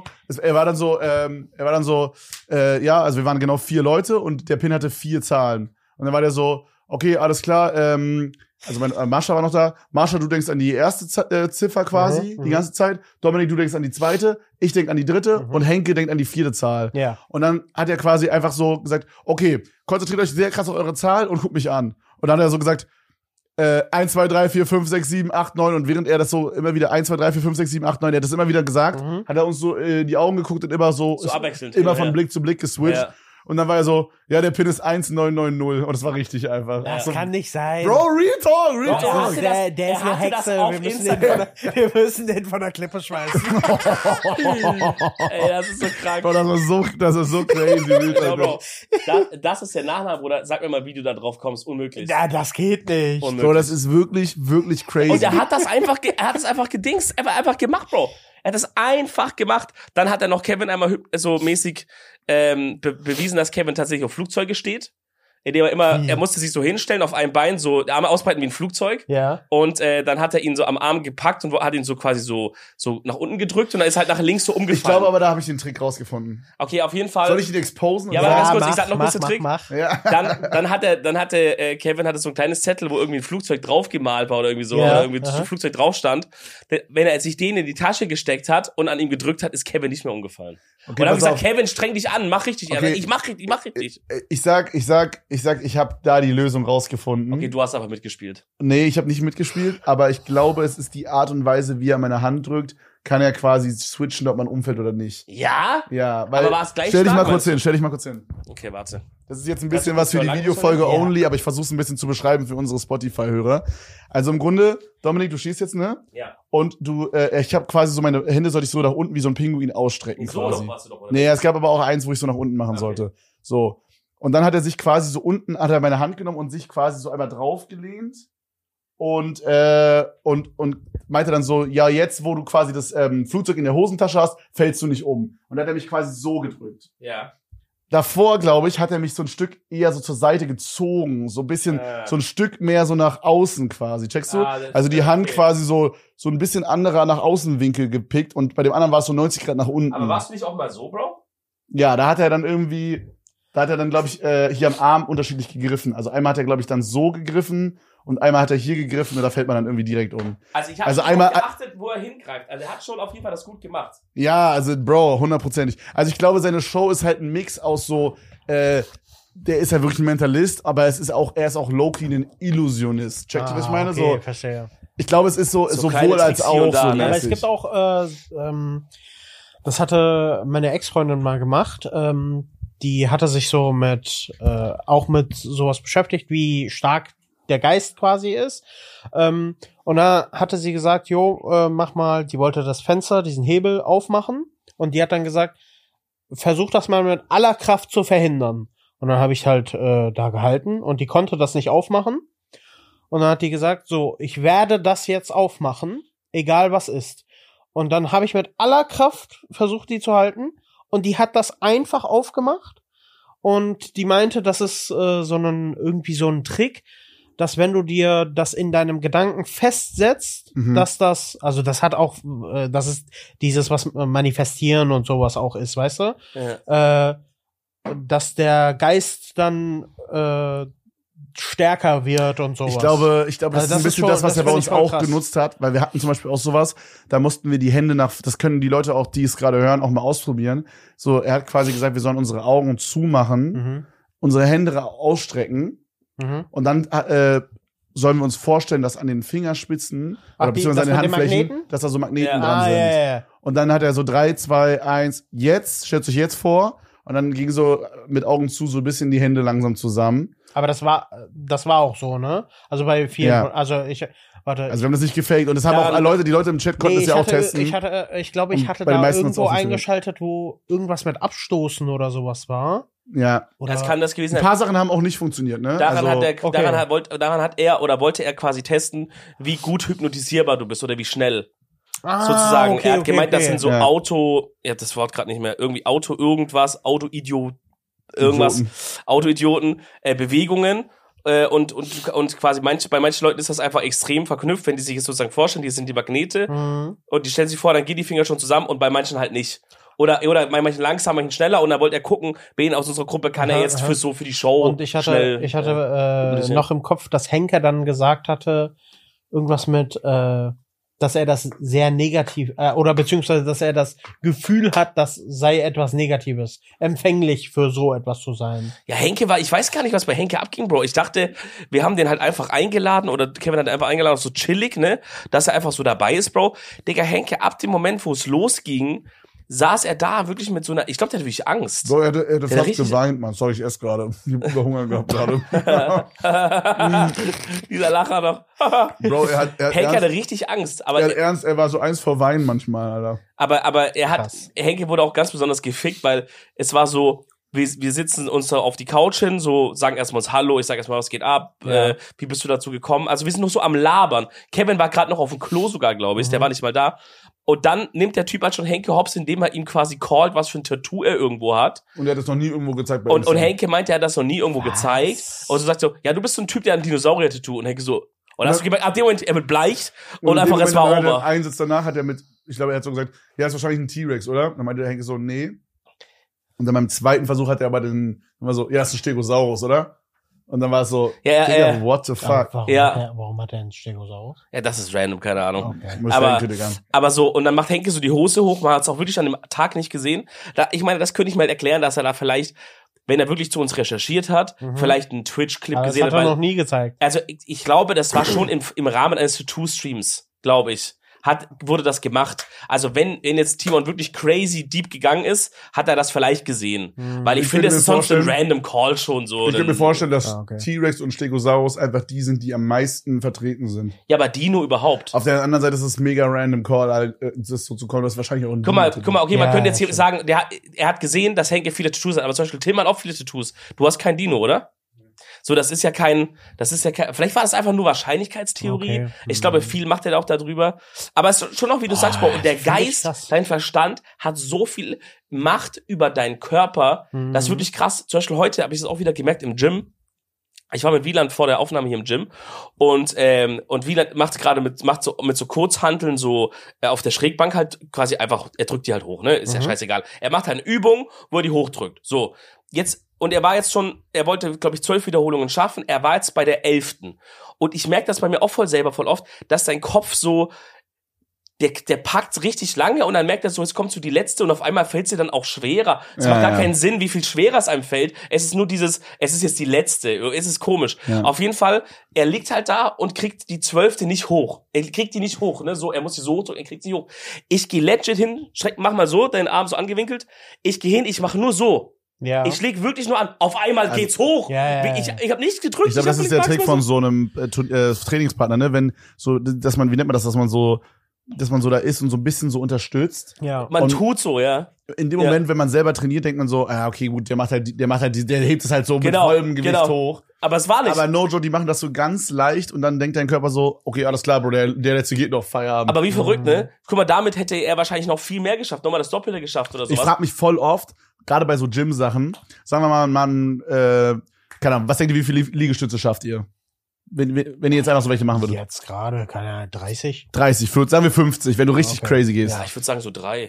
ja, also wir waren genau 4 Leute und der Pin hatte 4 Zahlen. Und dann war der so, okay, alles klar, also Mascha war noch da. Mascha, du denkst an die erste Ziffer quasi, die ganze Zeit. Dominik, du denkst an die zweite. Ich denk an die dritte. Und Henke denkt an die 4. Zahl. Ja. Und dann hat er quasi einfach so gesagt, okay, konzentriert euch sehr krass auf eure Zahl und guckt mich an. Und dann hat er so gesagt, 1, 2, 3, 4, 5, 6, 7, 8, 9. Und während er das so immer wieder 1, 2, 3, 4, 5, 6, 7, 8, 9, er hat das immer wieder gesagt, hat er uns so in die Augen geguckt und immer so abwechselnd. immer von Blick zu Blick geswitcht. Ja. Und dann war er so, ja, der Pin ist 1990. Und das war richtig einfach. Das so, kann nicht sein. Bro, Real Talk. hatte das- Der ist er eine hatte das Hexe. auf Wir müssen den von der Klippe schmeißen. Ey, das ist so krank. Bro, das ist so crazy. Ja, Bro. Das ist der Nachname, Bruder. Sag mir mal, wie du da drauf kommst. Unmöglich. Ja, das geht nicht. Unmöglich. Bro, das ist wirklich, wirklich crazy. Und er hat das einfach, gedingst, einfach gemacht, Bro. Er hat das einfach gemacht. Dann hat er noch Kevin einmal so mäßig bewiesen, dass Kevin tatsächlich auf Flugzeuge steht. Indem er musste sich so hinstellen, auf einem Bein, so Arme ausbreiten wie ein Flugzeug. Ja. Und dann hat er ihn so am Arm gepackt und hat ihn so quasi so nach unten gedrückt und dann ist halt nach links so umgefallen. Ich glaube aber, da habe ich den Trick rausgefunden. Okay, auf jeden Fall. Soll ich ihn exposen? Ja, aber ganz kurz, ich sag noch kurz den Trick. Mach. Ja. Dann hatte Kevin so ein kleines Zettel, wo irgendwie ein Flugzeug draufgemalt war oder irgendwie so, Ja, oder irgendwie ein Flugzeug drauf stand. Wenn er sich den in die Tasche gesteckt hat und an ihm gedrückt hat, ist Kevin nicht mehr umgefallen. Okay, und dann habe ich gesagt, auf. Kevin, streng dich an, mach richtig. Okay. Ich mach richtig. Ich sag, ich habe da die Lösung rausgefunden. Okay, du hast aber mitgespielt. Nee, ich habe nicht mitgespielt, aber ich glaube, es ist die Art und Weise, wie er meine Hand drückt, kann er quasi switchen, ob man umfällt oder nicht. Ja? Ja, weil. Aber war es gleich stell dich stark, mal kurz meinst hin. Okay, warte. Das ist jetzt ein bisschen Kannst was du für die lang Videofolge Ja. only, aber ich versuche es ein bisschen zu beschreiben für unsere Spotify-Hörer. Also im Grunde, Dominik, du schießt jetzt, ne? Ja. Und ich habe quasi so meine Hände sollte ich so nach unten wie so ein Pinguin ausstrecken So quasi. doch warst du doch, oder? Nee, es gab aber auch eins, wo ich so nach unten machen Okay. sollte. So. Und dann hat er sich quasi so unten, hat er meine Hand genommen und sich quasi so einmal draufgelehnt und meinte dann so, ja, jetzt, wo du quasi das Flugzeug in der Hosentasche hast, fällst du nicht um. Und dann hat er mich quasi so gedrückt. Ja. Davor, glaube ich, hat er mich so ein Stück eher so zur Seite gezogen, so ein bisschen, so ein Stück mehr so nach außen quasi, checkst du? Ah, das- Also die Hand okay. quasi so ein bisschen anderer nach Außenwinkel gepickt und bei dem anderen war es so 90 Grad nach unten. Aber warst du nicht auch mal so, Bro? Ja, da hat er dann, glaube ich, hier am Arm unterschiedlich gegriffen. Also einmal hat er, glaube ich, dann so gegriffen und einmal hat er hier gegriffen und da fällt man dann irgendwie direkt um. Also ich habe Also schon einmal- geachtet, wo er hingreift. Also er hat schon auf jeden Fall das gut gemacht. Ja, also Bro, 100%. Also ich glaube, seine Show ist halt ein Mix aus so, der ist ja wirklich ein Mentalist, aber er ist auch low-key ein Illusionist. Checkt ihr, was ich meine? Okay, So, verstehe. ich glaube, es ist so kleine sowohl als Tricks hier auch und da, so ne? Ja, aber es mäßig. gibt auch, das hatte meine Ex-Freundin mal gemacht. Die hatte sich so auch mit sowas beschäftigt, wie stark der Geist quasi ist. Und da hatte sie gesagt, mach mal, die wollte das Fenster, diesen Hebel aufmachen. Und die hat dann gesagt, versuch das mal mit aller Kraft zu verhindern. Und dann habe ich halt da gehalten und die konnte das nicht aufmachen. Und dann hat die gesagt, so, ich werde das jetzt aufmachen, egal was ist. Und dann habe ich mit aller Kraft versucht, die zu halten. Und die hat das einfach aufgemacht. Und die meinte, das ist irgendwie so ein Trick, dass wenn du dir das in deinem Gedanken festsetzt, dass das hat auch, das ist dieses, was manifestieren und sowas auch ist, weißt du? Ja. Dass der Geist dann stärker wird und sowas. Ich glaube, das Also ist ein bisschen schon- das, was er bei find uns ich voll auch krass. genutzt hat, weil wir hatten zum Beispiel auch sowas, da mussten wir die Hände das können die Leute auch, die es gerade hören, auch mal ausprobieren. So, er hat quasi gesagt, wir sollen unsere Augen zumachen, unsere Hände ausstrecken und dann sollen wir uns vorstellen, dass an den Fingerspitzen oder beziehungsweise an den das mit den Handflächen, Magneten? dass da so Magneten Ja. dran sind. Ja. Und dann hat er so 3, 2, 1, jetzt, stellt euch jetzt vor. und dann ging so mit Augen zu so ein bisschen die Hände langsam zusammen. Aber das war auch so, ne? Also bei vielen, Ja. also wir haben das nicht gefaked und das haben auch die Leute im Chat konnten das ja auch testen. Ich glaube, ich hatte bei den da meisten irgendwo hat's auch nicht eingeschaltet, wo irgendwas mit Abstoßen oder sowas war. Ja. Oder Das kann das gewesen Ein sein. paar Sachen haben auch nicht funktioniert, ne? Daran wollte er quasi testen, wie gut hypnotisierbar du bist oder wie schnell. Sozusagen. Er hat gemeint, das sind so Ja. das Wort gerade nicht mehr, irgendwie Autoidioten, Bewegungen. Und quasi bei manchen Leuten ist das einfach extrem verknüpft, wenn die sich jetzt sozusagen vorstellen, die sind die Magnete und die stellen sich vor, dann gehen die Finger schon zusammen und bei manchen halt nicht. Oder bei manchen langsam, manchen schneller und dann wollte er gucken, wen aus unserer Gruppe kann er jetzt für die Show und ich hatte noch im Kopf, dass Henke dann gesagt hatte, irgendwas mit, dass er das sehr negativ, oder beziehungsweise, dass er das Gefühl hat, das sei etwas Negatives, empfänglich für so etwas zu sein. Ja, ich weiß gar nicht, was bei Henke abging, Bro. Ich dachte, wir haben den halt einfach eingeladen oder Kevin hat einfach eingeladen, so chillig, ne, dass er einfach so dabei ist, Bro. Digga, Henke, ab dem Moment, wo es losging, saß er da wirklich mit so einer, ich glaube, der hatte wirklich Angst. So, er hätte fast richtig geweint, Mann. Sorry, ich esse gerade. Ich hab Hunger gehabt gerade. Dieser Lacher noch. Bro, Henke hatte richtig Angst, aber er war so eins vor Weinen manchmal, Alter. aber Krass. Henke wurde auch ganz besonders gefickt, weil es war so, wir sitzen uns da auf die Couch hin, so sagen erstmal uns Hallo, ich sag erstmal, was geht ab, wie bist du dazu gekommen? Also wir sind noch so am Labern. Kevin war gerade noch auf dem Klo sogar, glaube ich, der war nicht mal da. Und dann nimmt der Typ halt schon Henke hops, indem er ihm quasi callt, was für ein Tattoo er irgendwo hat. Und er hat es noch nie irgendwo gezeigt. Und Henke meinte, er hat das noch nie irgendwo gezeigt. Und so sagt so, ja, du bist so ein Typ, der ein Dinosaurier-Tattoo. Und Henke so, und hast du gemerkt, ab dem Moment, er wird bleich und einfach, es war over. Einen Sitz danach hat er ich glaube, er hat so gesagt, ja, ist wahrscheinlich ein T-Rex, oder? Dann meinte der Henke so, nee. Und dann beim zweiten Versuch hat er aber immer so, ja, ist ein Stegosaurus, oder? Und dann war es so, Digga, what the fuck? Warum hat er einen Stegosaurus? Ja, das ist random, keine Ahnung. Okay. Aber so, und dann macht Henke so die Hose hoch, man hat es auch wirklich an dem Tag nicht gesehen. Ich meine, das könnte ich mal erklären, dass er da vielleicht, wenn er wirklich zu uns recherchiert hat, vielleicht einen Twitch-Clip gesehen hat. Das hat er noch nie gezeigt. Also, ich glaube, das war schon im Rahmen eines Tattoo-Streams, glaube ich. Wurde das gemacht. Also wenn jetzt Timon wirklich crazy deep gegangen ist, hat er das vielleicht gesehen. Weil ich finde, es ist sonst ein random Call schon so. Ich könnte mir vorstellen, dass T-Rex und Stegosaurus einfach die sind, die am meisten vertreten sind. Ja, aber Dino überhaupt. Auf der anderen Seite ist es mega random Call, das so zu callen, das ist wahrscheinlich auch ein Guck mal, okay, man könnte jetzt hier sagen, er hat gesehen, dass Henke viele Tattoos hat, aber zum Beispiel Tim hat auch viele Tattoos. Du hast kein Dino, oder? So, das ist ja kein, vielleicht war das einfach nur Wahrscheinlichkeitstheorie. Okay. Ich glaube, viel macht er da auch darüber. Aber es ist schon auch, wie du sagst, Bro, und der Geist, dein Verstand hat so viel Macht über deinen Körper. Das ist wirklich krass. Zum Beispiel heute habe ich es auch wieder gemerkt im Gym. Ich war mit Wieland vor der Aufnahme hier im Gym und Wieland macht gerade mit so Kurzhanteln so auf der Schrägbank halt quasi einfach, er drückt die halt hoch, ne? Ist ja scheißegal. Er macht halt eine Übung, wo er die hochdrückt. So, jetzt, und er wollte, glaube ich, 12 Wiederholungen schaffen, er war jetzt bei der 11. Und ich merke das bei mir auch voll oft, dass dein Kopf so, der packt richtig lange und dann merkt er so, jetzt kommt so die letzte und auf einmal fällt sie dann auch schwerer. Es macht gar keinen Sinn, wie viel schwerer es einem fällt. Es ist nur es ist jetzt die letzte. Es ist komisch. Ja. Auf jeden Fall, er liegt halt da und kriegt die 12. nicht hoch. Er kriegt die nicht hoch, ne? So, er muss die so hochdrücken, er kriegt sie hoch. Ich gehe legit hin, mach mal so, deinen Arm so angewinkelt. Ich gehe hin, ich mache nur so. Ja. Ich leg wirklich nur an. Auf einmal geht's hoch. Ja. Ich habe nichts gedrückt. Ich glaube, das ist der Trick von so einem Trainingspartner, ne? Wenn so, dass man, wie nennt man das, dass man so da ist und so ein bisschen so unterstützt. Ja. Man tut so, ja. In dem Moment, wenn man selber trainiert, denkt man so, okay, gut, der hebt es halt so mit vollem Gewicht hoch. Aber es war nicht. Aber no joke, die machen das so ganz leicht und dann denkt dein Körper so, okay, alles klar, Bro, der letzte geht noch, Feierabend. Aber wie verrückt, ne? Guck mal, damit hätte er wahrscheinlich noch viel mehr geschafft, nochmal das Doppelte geschafft oder sowas. Ich frage mich voll oft, gerade bei so Gym-Sachen, sagen wir mal, keine Ahnung, was denkt ihr, wie viele Liegestütze schafft ihr? Wenn ihr jetzt einfach so welche machen würdet. Jetzt gerade, keine Ahnung, 30? 30, 40, sagen wir 50, wenn du richtig crazy gehst. Ja, ich würde sagen so 3.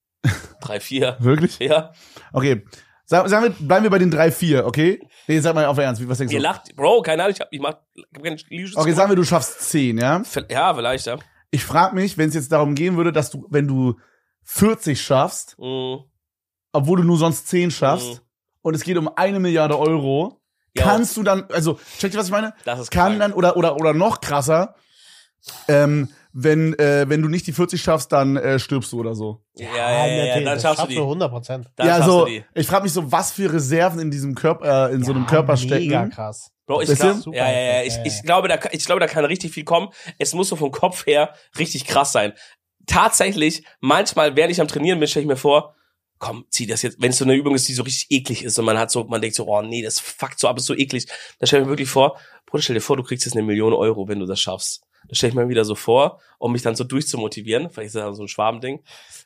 3, 4. Wirklich? Ja. Okay. Sagen wir, bleiben wir bei den 3, 4, okay? Nee, sag mal auf Ernst, was denkst du? Ihr lacht, Bro, keine Ahnung, ich hab keinen Liegestütze. Okay, sagen wir, du schaffst 10, ja? Ja, vielleicht, ja. Ich frage mich, wenn es jetzt darum gehen würde, dass du, wenn du 40 schaffst, obwohl du nur sonst 10 schaffst, und es geht um 1 Milliarde Euro, kannst du dann, also, check dir, was ich meine? Das ist kann dann, oder noch krasser, wenn du nicht die 40 schaffst, dann stirbst du oder so. Ja, dann schaffst du die. 100%. Dann Ja, schaffst so, du die. ich frage mich so, was für Reserven in diesem Körper, in so einem Körper stecken. Mega krass. Bro, ich Bisschen? glaube, ich glaube, da kann richtig viel kommen. Es muss so vom Kopf her richtig krass sein. Tatsächlich, manchmal, während ich am Trainieren bin, stelle ich mir vor, komm, zieh das jetzt, wenn es so eine Übung ist, die so richtig eklig ist und man denkt so, oh nee, das fuckt so ab, ist so eklig. Dann stell ich mir wirklich vor, Bruder, stell dir vor, du kriegst jetzt 1 Million Euro, wenn du das schaffst. Das stelle ich mir wieder so vor, um mich dann so durchzumotivieren. Vielleicht ist das so ein Schwabending.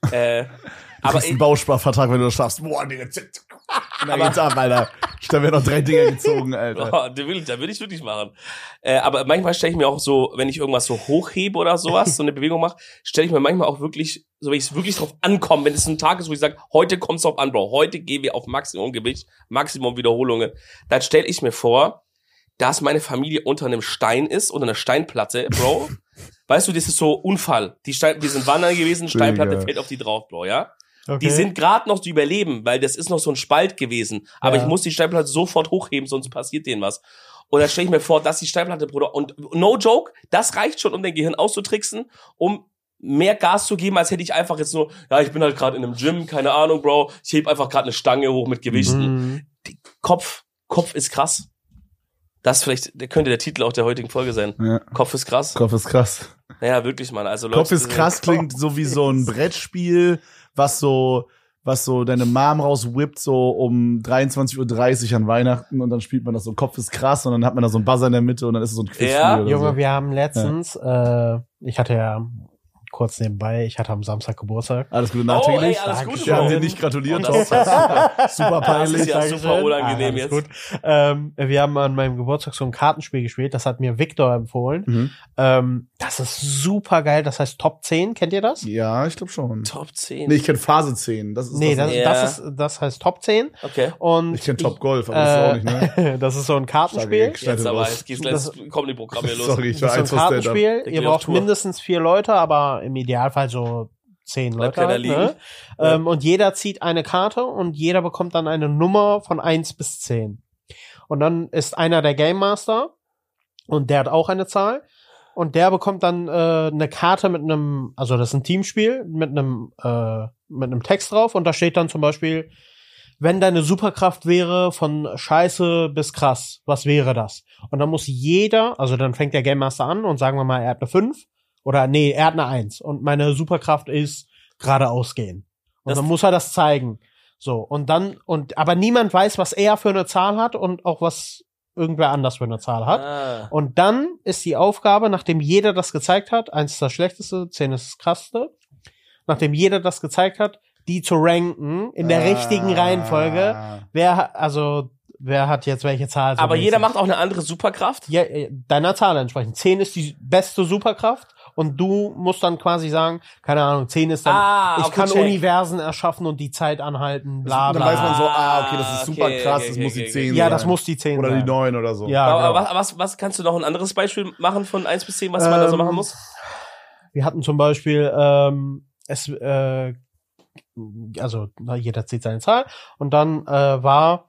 Aber einen Bausparvertrag, wenn du das schaffst. Boah, nee, dann geht's ab, Alter. Da werden noch 3 Dinger gezogen, Alter. Oh, da will ich wirklich machen. Aber manchmal stelle ich mir auch so, wenn ich irgendwas so hochhebe oder sowas, so eine Bewegung mache, stelle ich mir manchmal auch wirklich, so wenn ich wirklich drauf ankomme, wenn es ein Tag ist, wo ich sage, heute kommt's drauf an, Bro, heute gehen wir auf Maximum Gewicht, Maximum Wiederholungen, dann stelle ich mir vor, dass meine Familie unter einem Stein ist, unter einer Steinplatte, Bro. Weißt du, das ist so Unfall. Wir sind wandern gewesen, Steinplatte fällt auf die drauf, Bro, ja? Okay. Die sind gerade noch zu überleben, weil das ist noch so ein Spalt gewesen. Aber ich muss die Steinplatte sofort hochheben, sonst passiert denen was. Und dann stelle ich mir vor, dass die Steinplatte, Bruder, und no joke, das reicht schon, um dein Gehirn auszutricksen, um mehr Gas zu geben, als hätte ich einfach jetzt nur, ja, ich bin halt gerade in einem Gym, keine Ahnung, Bro, ich heb einfach gerade eine Stange hoch mit Gewichten. Kopf ist krass. Das könnte der Titel auch der heutigen Folge sein. Ja. Kopf ist krass. Kopf ist krass. Naja, wirklich, Mann. Also Leute, Kopf ist krass klingt so wie so ein Brettspiel, was so deine Mom rauswippt, so um 23:30 Uhr an Weihnachten und dann spielt man das so, Kopf ist krass und dann hat man da so einen Buzzer in der Mitte und dann ist es so ein Quizspiel oder Junge, so. wir haben letztens, ich hatte ja kurz nebenbei, ich hatte am Samstag Geburtstag. Alles Gute nachträglich. Alles Gute, wir haben dir nicht gratuliert. Das ist super peinlich. Das ist ja super unangenehm jetzt. Gut. Wir haben an meinem Geburtstag so ein Kartenspiel gespielt, das hat mir Victor empfohlen. Das ist super geil, das heißt Top 10, kennt ihr das? Ja, ich glaube schon. Top 10? Nee, ich kenne Phase 10. Das heißt Top 10. Okay. Und ich kenne Top Golf, aber das ist auch nicht, ne? Das ist so ein Kartenspiel. Jetzt aber, jetzt kommen die Programme los. Sorry, ich war das ist so ein Kartenspiel. Ihr braucht mindestens 4 Leute, aber im Idealfall so 10 Leute. Halt, ne? Und jeder zieht eine Karte und jeder bekommt dann eine Nummer von 1 bis 10. Und dann ist einer der Game Master und der hat auch eine Zahl. Und der bekommt dann eine Karte mit einem, also das ist ein Teamspiel, mit einem Text drauf und da steht dann zum Beispiel, wenn deine Superkraft wäre von Scheiße bis krass, was wäre das? Und dann muss jeder, also dann fängt der Game Master an und sagen wir mal, er hat eine 5 oder nee, er hat eine 1 und meine Superkraft ist geradeaus gehen. Und dann muss er das zeigen. So, und dann, aber niemand weiß, was er für eine Zahl hat und auch was irgendwer anders für eine Zahl hat. Und dann ist die Aufgabe, nachdem jeder das gezeigt hat, 1 ist das Schlechteste, 10 ist das Krasseste, nachdem jeder das gezeigt hat, die zu ranken in der richtigen Reihenfolge. Wer hat jetzt welche Zahl? So aber jeder macht auch eine andere Superkraft? Ja, deiner Zahl entsprechend. 10 ist die beste Superkraft und du musst dann quasi sagen, keine Ahnung, 10 ist dann, ich kann Universen erschaffen und die Zeit anhalten, bla bla. Dann weiß man so, okay, das ist super krass, das muss die 10 sein. Ja, das muss die 10 oder sein. Die 9 oder so. Ja, aber was kannst du noch ein anderes Beispiel machen von 1 bis 10, was man da so machen muss? Wir hatten zum Beispiel, also jeder zieht seine Zahl und dann war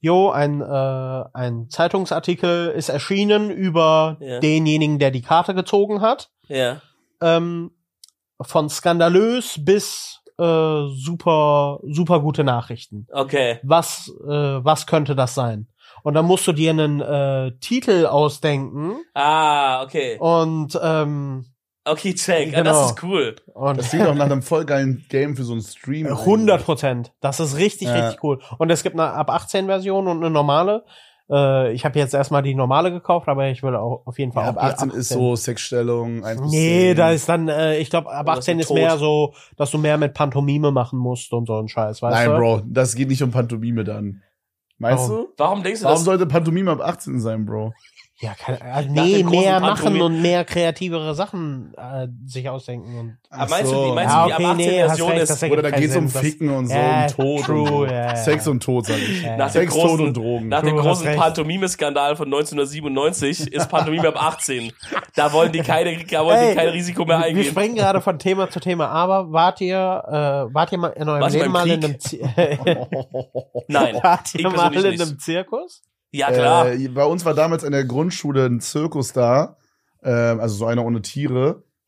ein Zeitungsartikel ist erschienen über denjenigen, der die Karte gezogen hat. Ja. Von skandalös bis super gute Nachrichten. Okay. Was könnte das sein? Und dann musst du dir einen Titel ausdenken. Okay. Und okay, check. Genau. Das ist cool. Und das klingt auch nach einem voll geilen Game für so einen Stream. 100%. Das ist richtig cool. Und es gibt eine ab 18 Version und eine normale. Ich habe jetzt erstmal die normale gekauft, aber ich will auch auf jeden Fall auch ab 18 ist so Sexstellung. Nee, da ist dann, ich glaube, ab 18 ist mehr so, dass du mehr mit Pantomime machen musst und so ein Scheiß, weißt du? Nein, Bro, das geht nicht um Pantomime dann. Meinst du? Warum denkst du das? Warum sollte Pantomime ab 18 sein, Bro? Ja, mehr machen und mehr kreativere Sachen sich ausdenken. Und meinst du, die ab 18 Version ist? Oder da geht's um Ficken und so, um Tod. True, und so. Sex und Tod, sag ich. Sex, Tod und Drogen. Nach dem großen Pantomime-Skandal von 1997 ist Pantomime ab 18. Da wollen die kein Risiko mehr eingehen. Wir springen gerade von Thema zu Thema, aber wart ihr mal in eurem Leben mal in einem Nein. Wart ihr mal in einem Zirkus? Ja, klar. Bei uns war damals in der Grundschule ein Zirkus da, also so einer ohne Tiere.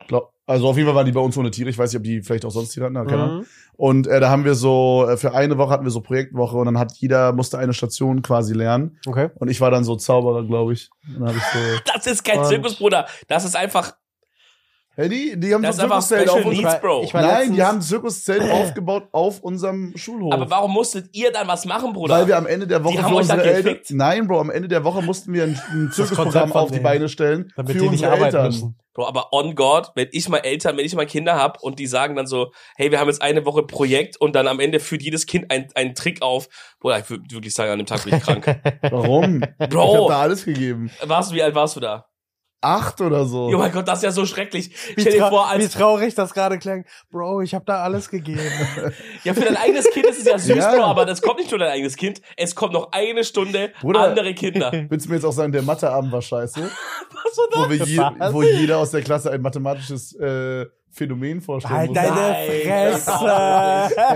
Also auf jeden Fall waren die bei uns ohne Tiere. Ich weiß nicht, ob die vielleicht auch sonst Tiere hatten, keine Ahnung. Und da haben wir so, für eine Woche hatten wir so Projektwoche und dann musste eine Station quasi lernen. Okay. Und ich war dann so Zauberer, glaube ich. Und dann hab ich so. Das ist kein Zirkus, Bruder. Das ist einfach. Hey, die haben Das so ist einfach Zirkuszelt Special auf uns. Needs, Bro. Nein, die haben ein Zirkuszelt aufgebaut auf unserem Schulhof. Aber warum musstet ihr dann was machen, Bruder? Weil wir am Ende der Woche Die haben euch dann gefickt? Nein, Bro, am Ende der Woche mussten wir ein Konzept Zirkusprogramm von auf die denen. Beine stellen Damit für die nicht unsere arbeiten Eltern. müssen. Bro, aber on God, wenn ich mal Kinder hab und die sagen dann so, hey, wir haben jetzt eine Woche Projekt und dann am Ende führt jedes Kind einen Trick auf. Bruder, ich würde wirklich sagen, an dem Tag bin ich krank. Warum? Bro. Ich hab da alles gegeben. Wie alt warst du da? 8 oder so. Oh mein Gott, das ist ja so schrecklich. Stell dir vor, wie traurig das gerade klang. Bro, ich habe da alles gegeben. ja, für dein eigenes Kind ist es ja süß, Ja. Bro, aber das kommt nicht nur dein eigenes Kind, es kommt noch eine Stunde Bruder. andere Kinder. Willst du mir jetzt auch sagen, der Matheabend war scheiße? Was war das? Was? Wo jeder aus der Klasse ein mathematisches Phänomen vorstellen Halt musste. deine Nein. Fresse.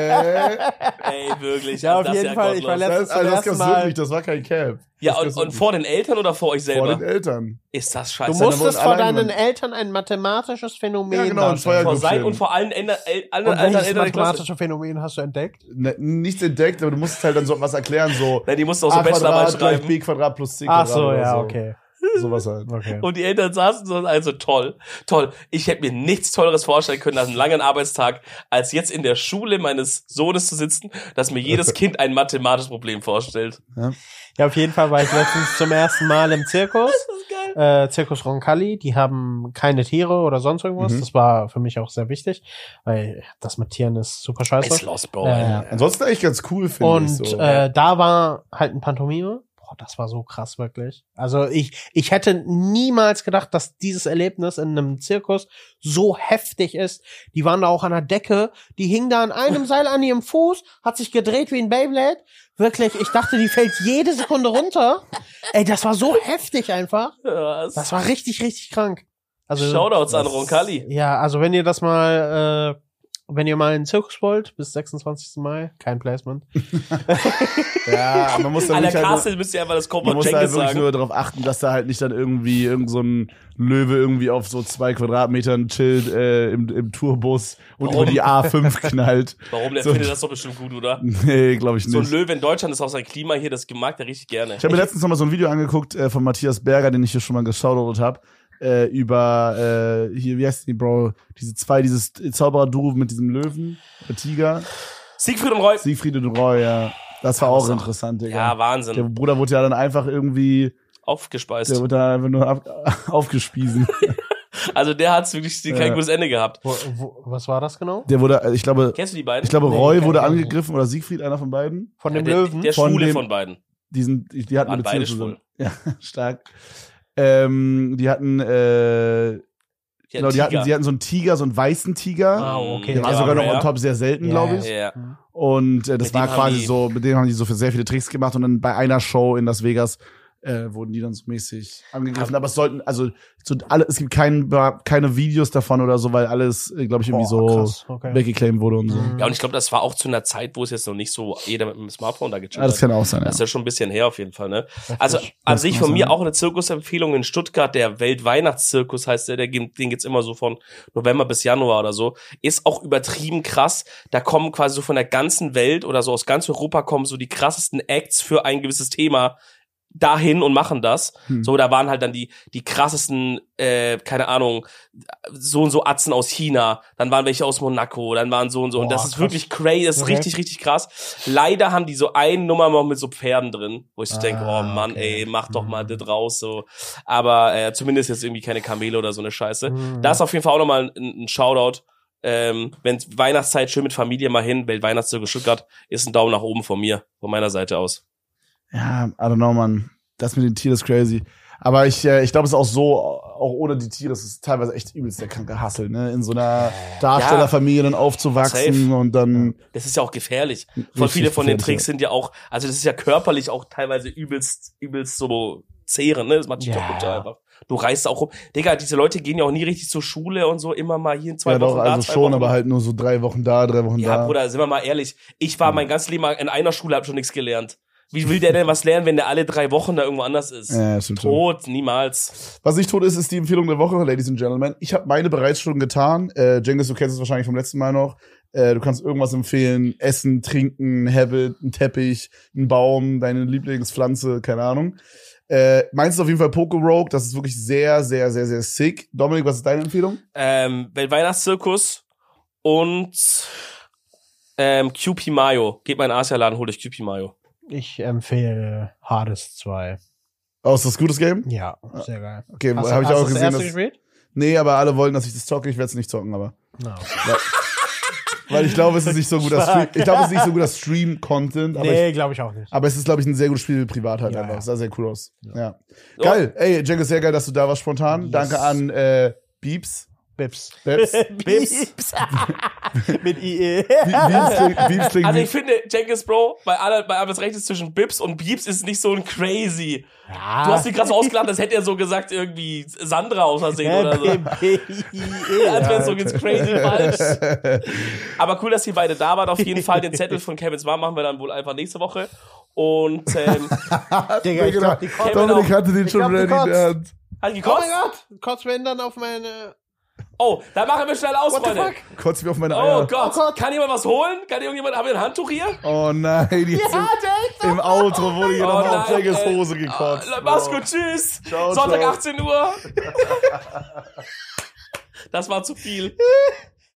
Ey, wirklich. Ja, auf das ist jeden Fall, ich war gottlos. letztens zum Das ersten gab's Mal. wirklich, das war kein Cap. Ja, Das gab's und wirklich. vor den Eltern oder vor euch Vor selber? den Eltern. Ist das Du scheiße. Seine musstest wurden vor alle deinen angewandt. Eltern ein mathematisches Phänomen Ja, genau, ein darstellen. vor sein Feuergriffchen. und vor allen Und Eltern welches der Klasse. mathematische Phänomen hast du entdeckt? Ne, nichts entdeckt, aber du musstest halt dann so was erklären, so Nein, die mussten auch so a Bachelorarbeit Quadrat gleich schreiben. b Quadrat plus c Ach Quadrat. so, oder ja, so. okay. Sowas halt. Okay. Und die Eltern saßen so, also toll. Ich hätte mir nichts Tolleres vorstellen können nach einem langen Arbeitstag, als jetzt in der Schule meines Sohnes zu sitzen, dass mir jedes Kind ein mathematisches Problem vorstellt. Ja, auf jeden Fall war ich letztens zum ersten Mal im Zirkus. Das ist geil. Zirkus Roncalli, die haben keine Tiere oder sonst irgendwas. Das war für mich auch sehr wichtig, weil das mit Tieren ist super scheiße. Ist los, Bro. Ansonsten eigentlich ganz cool, finde Und ich so. da war halt ein Pantomime. Boah, das war so krass, wirklich. Also ich hätte niemals gedacht, dass dieses Erlebnis in einem Zirkus so heftig ist. Die waren da auch an der Decke, die hing da an einem Seil an ihrem Fuß, hat sich gedreht wie ein Beyblade. Wirklich, ich dachte, die fällt jede Sekunde runter. Ey, das war so heftig einfach. Das war richtig, richtig krank. Also Shoutouts an Roncalli. ja, also wenn ihr das mal, wenn ihr mal in den Zirkus wollt, bis 26. Mai, kein Placement. Ja, man muss da An der wirklich halt, Castle müsst ihr einfach das man Cobra muss da halt Jenkins wirklich sagen. nur darauf achten, dass da halt nicht dann irgendwie irgend so ein Löwe irgendwie auf so 2 Quadratmetern chillt im Tourbus und Warum? über die A5 knallt. Warum? Der So- findet das doch bestimmt gut, oder? Nee, glaube ich So ein nicht. Löwe in Deutschland ist auch sein Klima hier, das mag der richtig gerne. Ich habe mir letztens noch mal so ein Video angeguckt von Matthias Berger, den ich hier schon mal geschaut habe, über hier, wie heißt die, Bro? Dieses Zauberer-Duo mit diesem Löwen, der Tiger. Siegfried und Roy. Siegfried und Roy, ja. Das war auch interessant, Digga. Ja, Der Wahnsinn. Bruder wurde ja dann einfach irgendwie, Aufgespeist. der wurde da einfach nur aufgespiesen. Also der hat's wirklich kein gutes Ende gehabt. Was war das genau? Der wurde, ich glaube, Kennst du die beiden? Nee, Roy kenn wurde ich auch nicht. angegriffen oder Siegfried, einer von beiden. Von dem der, Löwen? Der Von Schwule dem- von beiden. Die hatten Waren eine beide Beziehung zusammen. schwul. Ja, stark. Die hatten, Ja, genau, die Tiger. hatten so einen Tiger, so einen weißen Tiger. Ah, okay. Der war Ja, sogar noch rare. on top sehr selten, glaube ich. Ja. Und das Mit war dem haben quasi die- so, mit dem haben die so für sehr viele Tricks gemacht und dann bei einer Show in Las Vegas wurden die dann so mäßig angegriffen. Aber es sollten, also so alle, es gibt keine Videos davon oder so, weil alles, glaube ich, irgendwie so krass, okay. weggeclaimt wurde und so. Ja, und ich glaube, das war auch zu einer Zeit, wo es jetzt noch nicht so jeder mit dem Smartphone da gechillt Ja, das hat. kann auch sein, ja. Das ist ja schon ein bisschen her auf jeden Fall, ne? Also an Das sich kann von sein. mir auch eine Zirkusempfehlung in Stuttgart, der Weltweihnachtszirkus heißt den geht's immer so von November bis Januar oder so. Ist auch übertrieben krass. Da kommen quasi so von der ganzen Welt oder so aus ganz Europa kommen so die krassesten Acts für ein gewisses Thema dahin und machen das. So, da waren halt dann die krassesten, keine Ahnung, so und so Atzen aus China, dann waren welche aus Monaco, dann waren so und so. Und das ist krass. wirklich crazy, das ist Okay. richtig, richtig krass. Leider haben die so eine Nummer noch mit so Pferden drin, wo ich so denke, oh Mann, okay. ey, mach doch mal das raus, so. Aber zumindest jetzt irgendwie keine Kamele oder so eine Scheiße. Da ist auf jeden Fall auch nochmal ein Shoutout. Wenn Weihnachtszeit schön mit Familie mal hin, Weltweihnachtszirkus Stuttgart, ist ein Daumen nach oben von mir, von meiner Seite aus. Ja, I don't know, man. Das mit den Tieren ist crazy. Aber ich glaube, es ist auch so, auch ohne die Tiere, es ist teilweise echt übelst der kranke Hassel, ne? In so einer Darstellerfamilie dann aufzuwachsen Safe. und dann. Das ist ja auch gefährlich. Voll Richtig viele von den gefährlich, Tricks sind ja auch, also das ist ja körperlich auch teilweise übelst so zehren, ne? Das macht dich Ja. kaputt einfach. Du reist auch rum. Digga, diese Leute gehen ja auch nie richtig zur Schule und so, immer mal hier in 2 Ja, Wochen doch, da, also 2 schon, Wochen. aber halt nur so 3 Wochen da, 3 Wochen Ja, da. Bruder, sind wir mal ehrlich. Ich war mein ganzes Leben in einer Schule, hab schon nichts gelernt. Wie will der denn was lernen, wenn der alle 3 Wochen da irgendwo anders ist? Ja, stimmt schon. Tot, niemals. Was nicht tot ist, ist die Empfehlung der Woche, Ladies and Gentlemen. Ich habe meine bereits schon getan. Cengiz, du kennst es wahrscheinlich vom letzten Mal noch. Du kannst irgendwas empfehlen. Essen, trinken, Habit, ein Teppich, ein Baum, deine Lieblingspflanze, keine Ahnung. Meins ist auf jeden Fall Poke Rogue. Das ist wirklich sehr, sehr, sehr, sehr sick. Dominik, was ist deine Empfehlung? Weltweihnachtszirkus und QP Mayo. Geht mal in den Asialaden, holt euch QP Mayo. Ich empfehle Hades 2. Oh, ist das ein gutes Game? Ja, sehr geil. Okay, Hast habe ich du auch das gesehen. erste Dass, gespielt? nee, aber alle wollen, dass ich das zocke. Ich werde es nicht zocken, aber. No, okay. Weil ich glaube, es ist nicht so gut, das Stream-Content. Nee, glaube ich auch nicht. Aber es ist, glaube ich, ein sehr gutes Spiel privat halt Ja, einfach. ja. Sah sehr cool aus. Ja. Geil. Ey, Cengiz, sehr geil, dass du da warst spontan. Yes. Danke an Beeps. Bips. Bips. Mit IE. Beeps klingt Also wie- ich finde, Cengiz, Bro, bei allem was recht ist zwischen Bips und Beeps ist nicht so ein crazy. Ja. Du hast dich gerade so ausgelacht, als hätte er so gesagt, irgendwie Sandra aus Versehen oder so. Als wäre es so ganz crazy falsch. Aber cool, dass ihr beide da wart. Auf jeden Fall den Zettel von Kevins Mom machen wir dann wohl einfach nächste Woche. Und Digga, ich glaub, die Kevin Dominik auch. hatte den schon glaub, die ready in der Hand. hat Oh gekotzt? mein Gott! Kotzt mir dann auf meine... Oh, da machen wir schnell aus, What the Freunde. fuck? Kotzt mir auf meine Oh Eier. Gott. Kann jemand was holen? Kann irgendjemand, haben wir ein Handtuch hier? Oh nein, jetzt im Outro wurde hier nochmal auf nein, Cengiz ey. Hose gekotzt. Mach's gut, tschüss. Ciao, Sonntag ciao. 18 Uhr. Das war zu viel.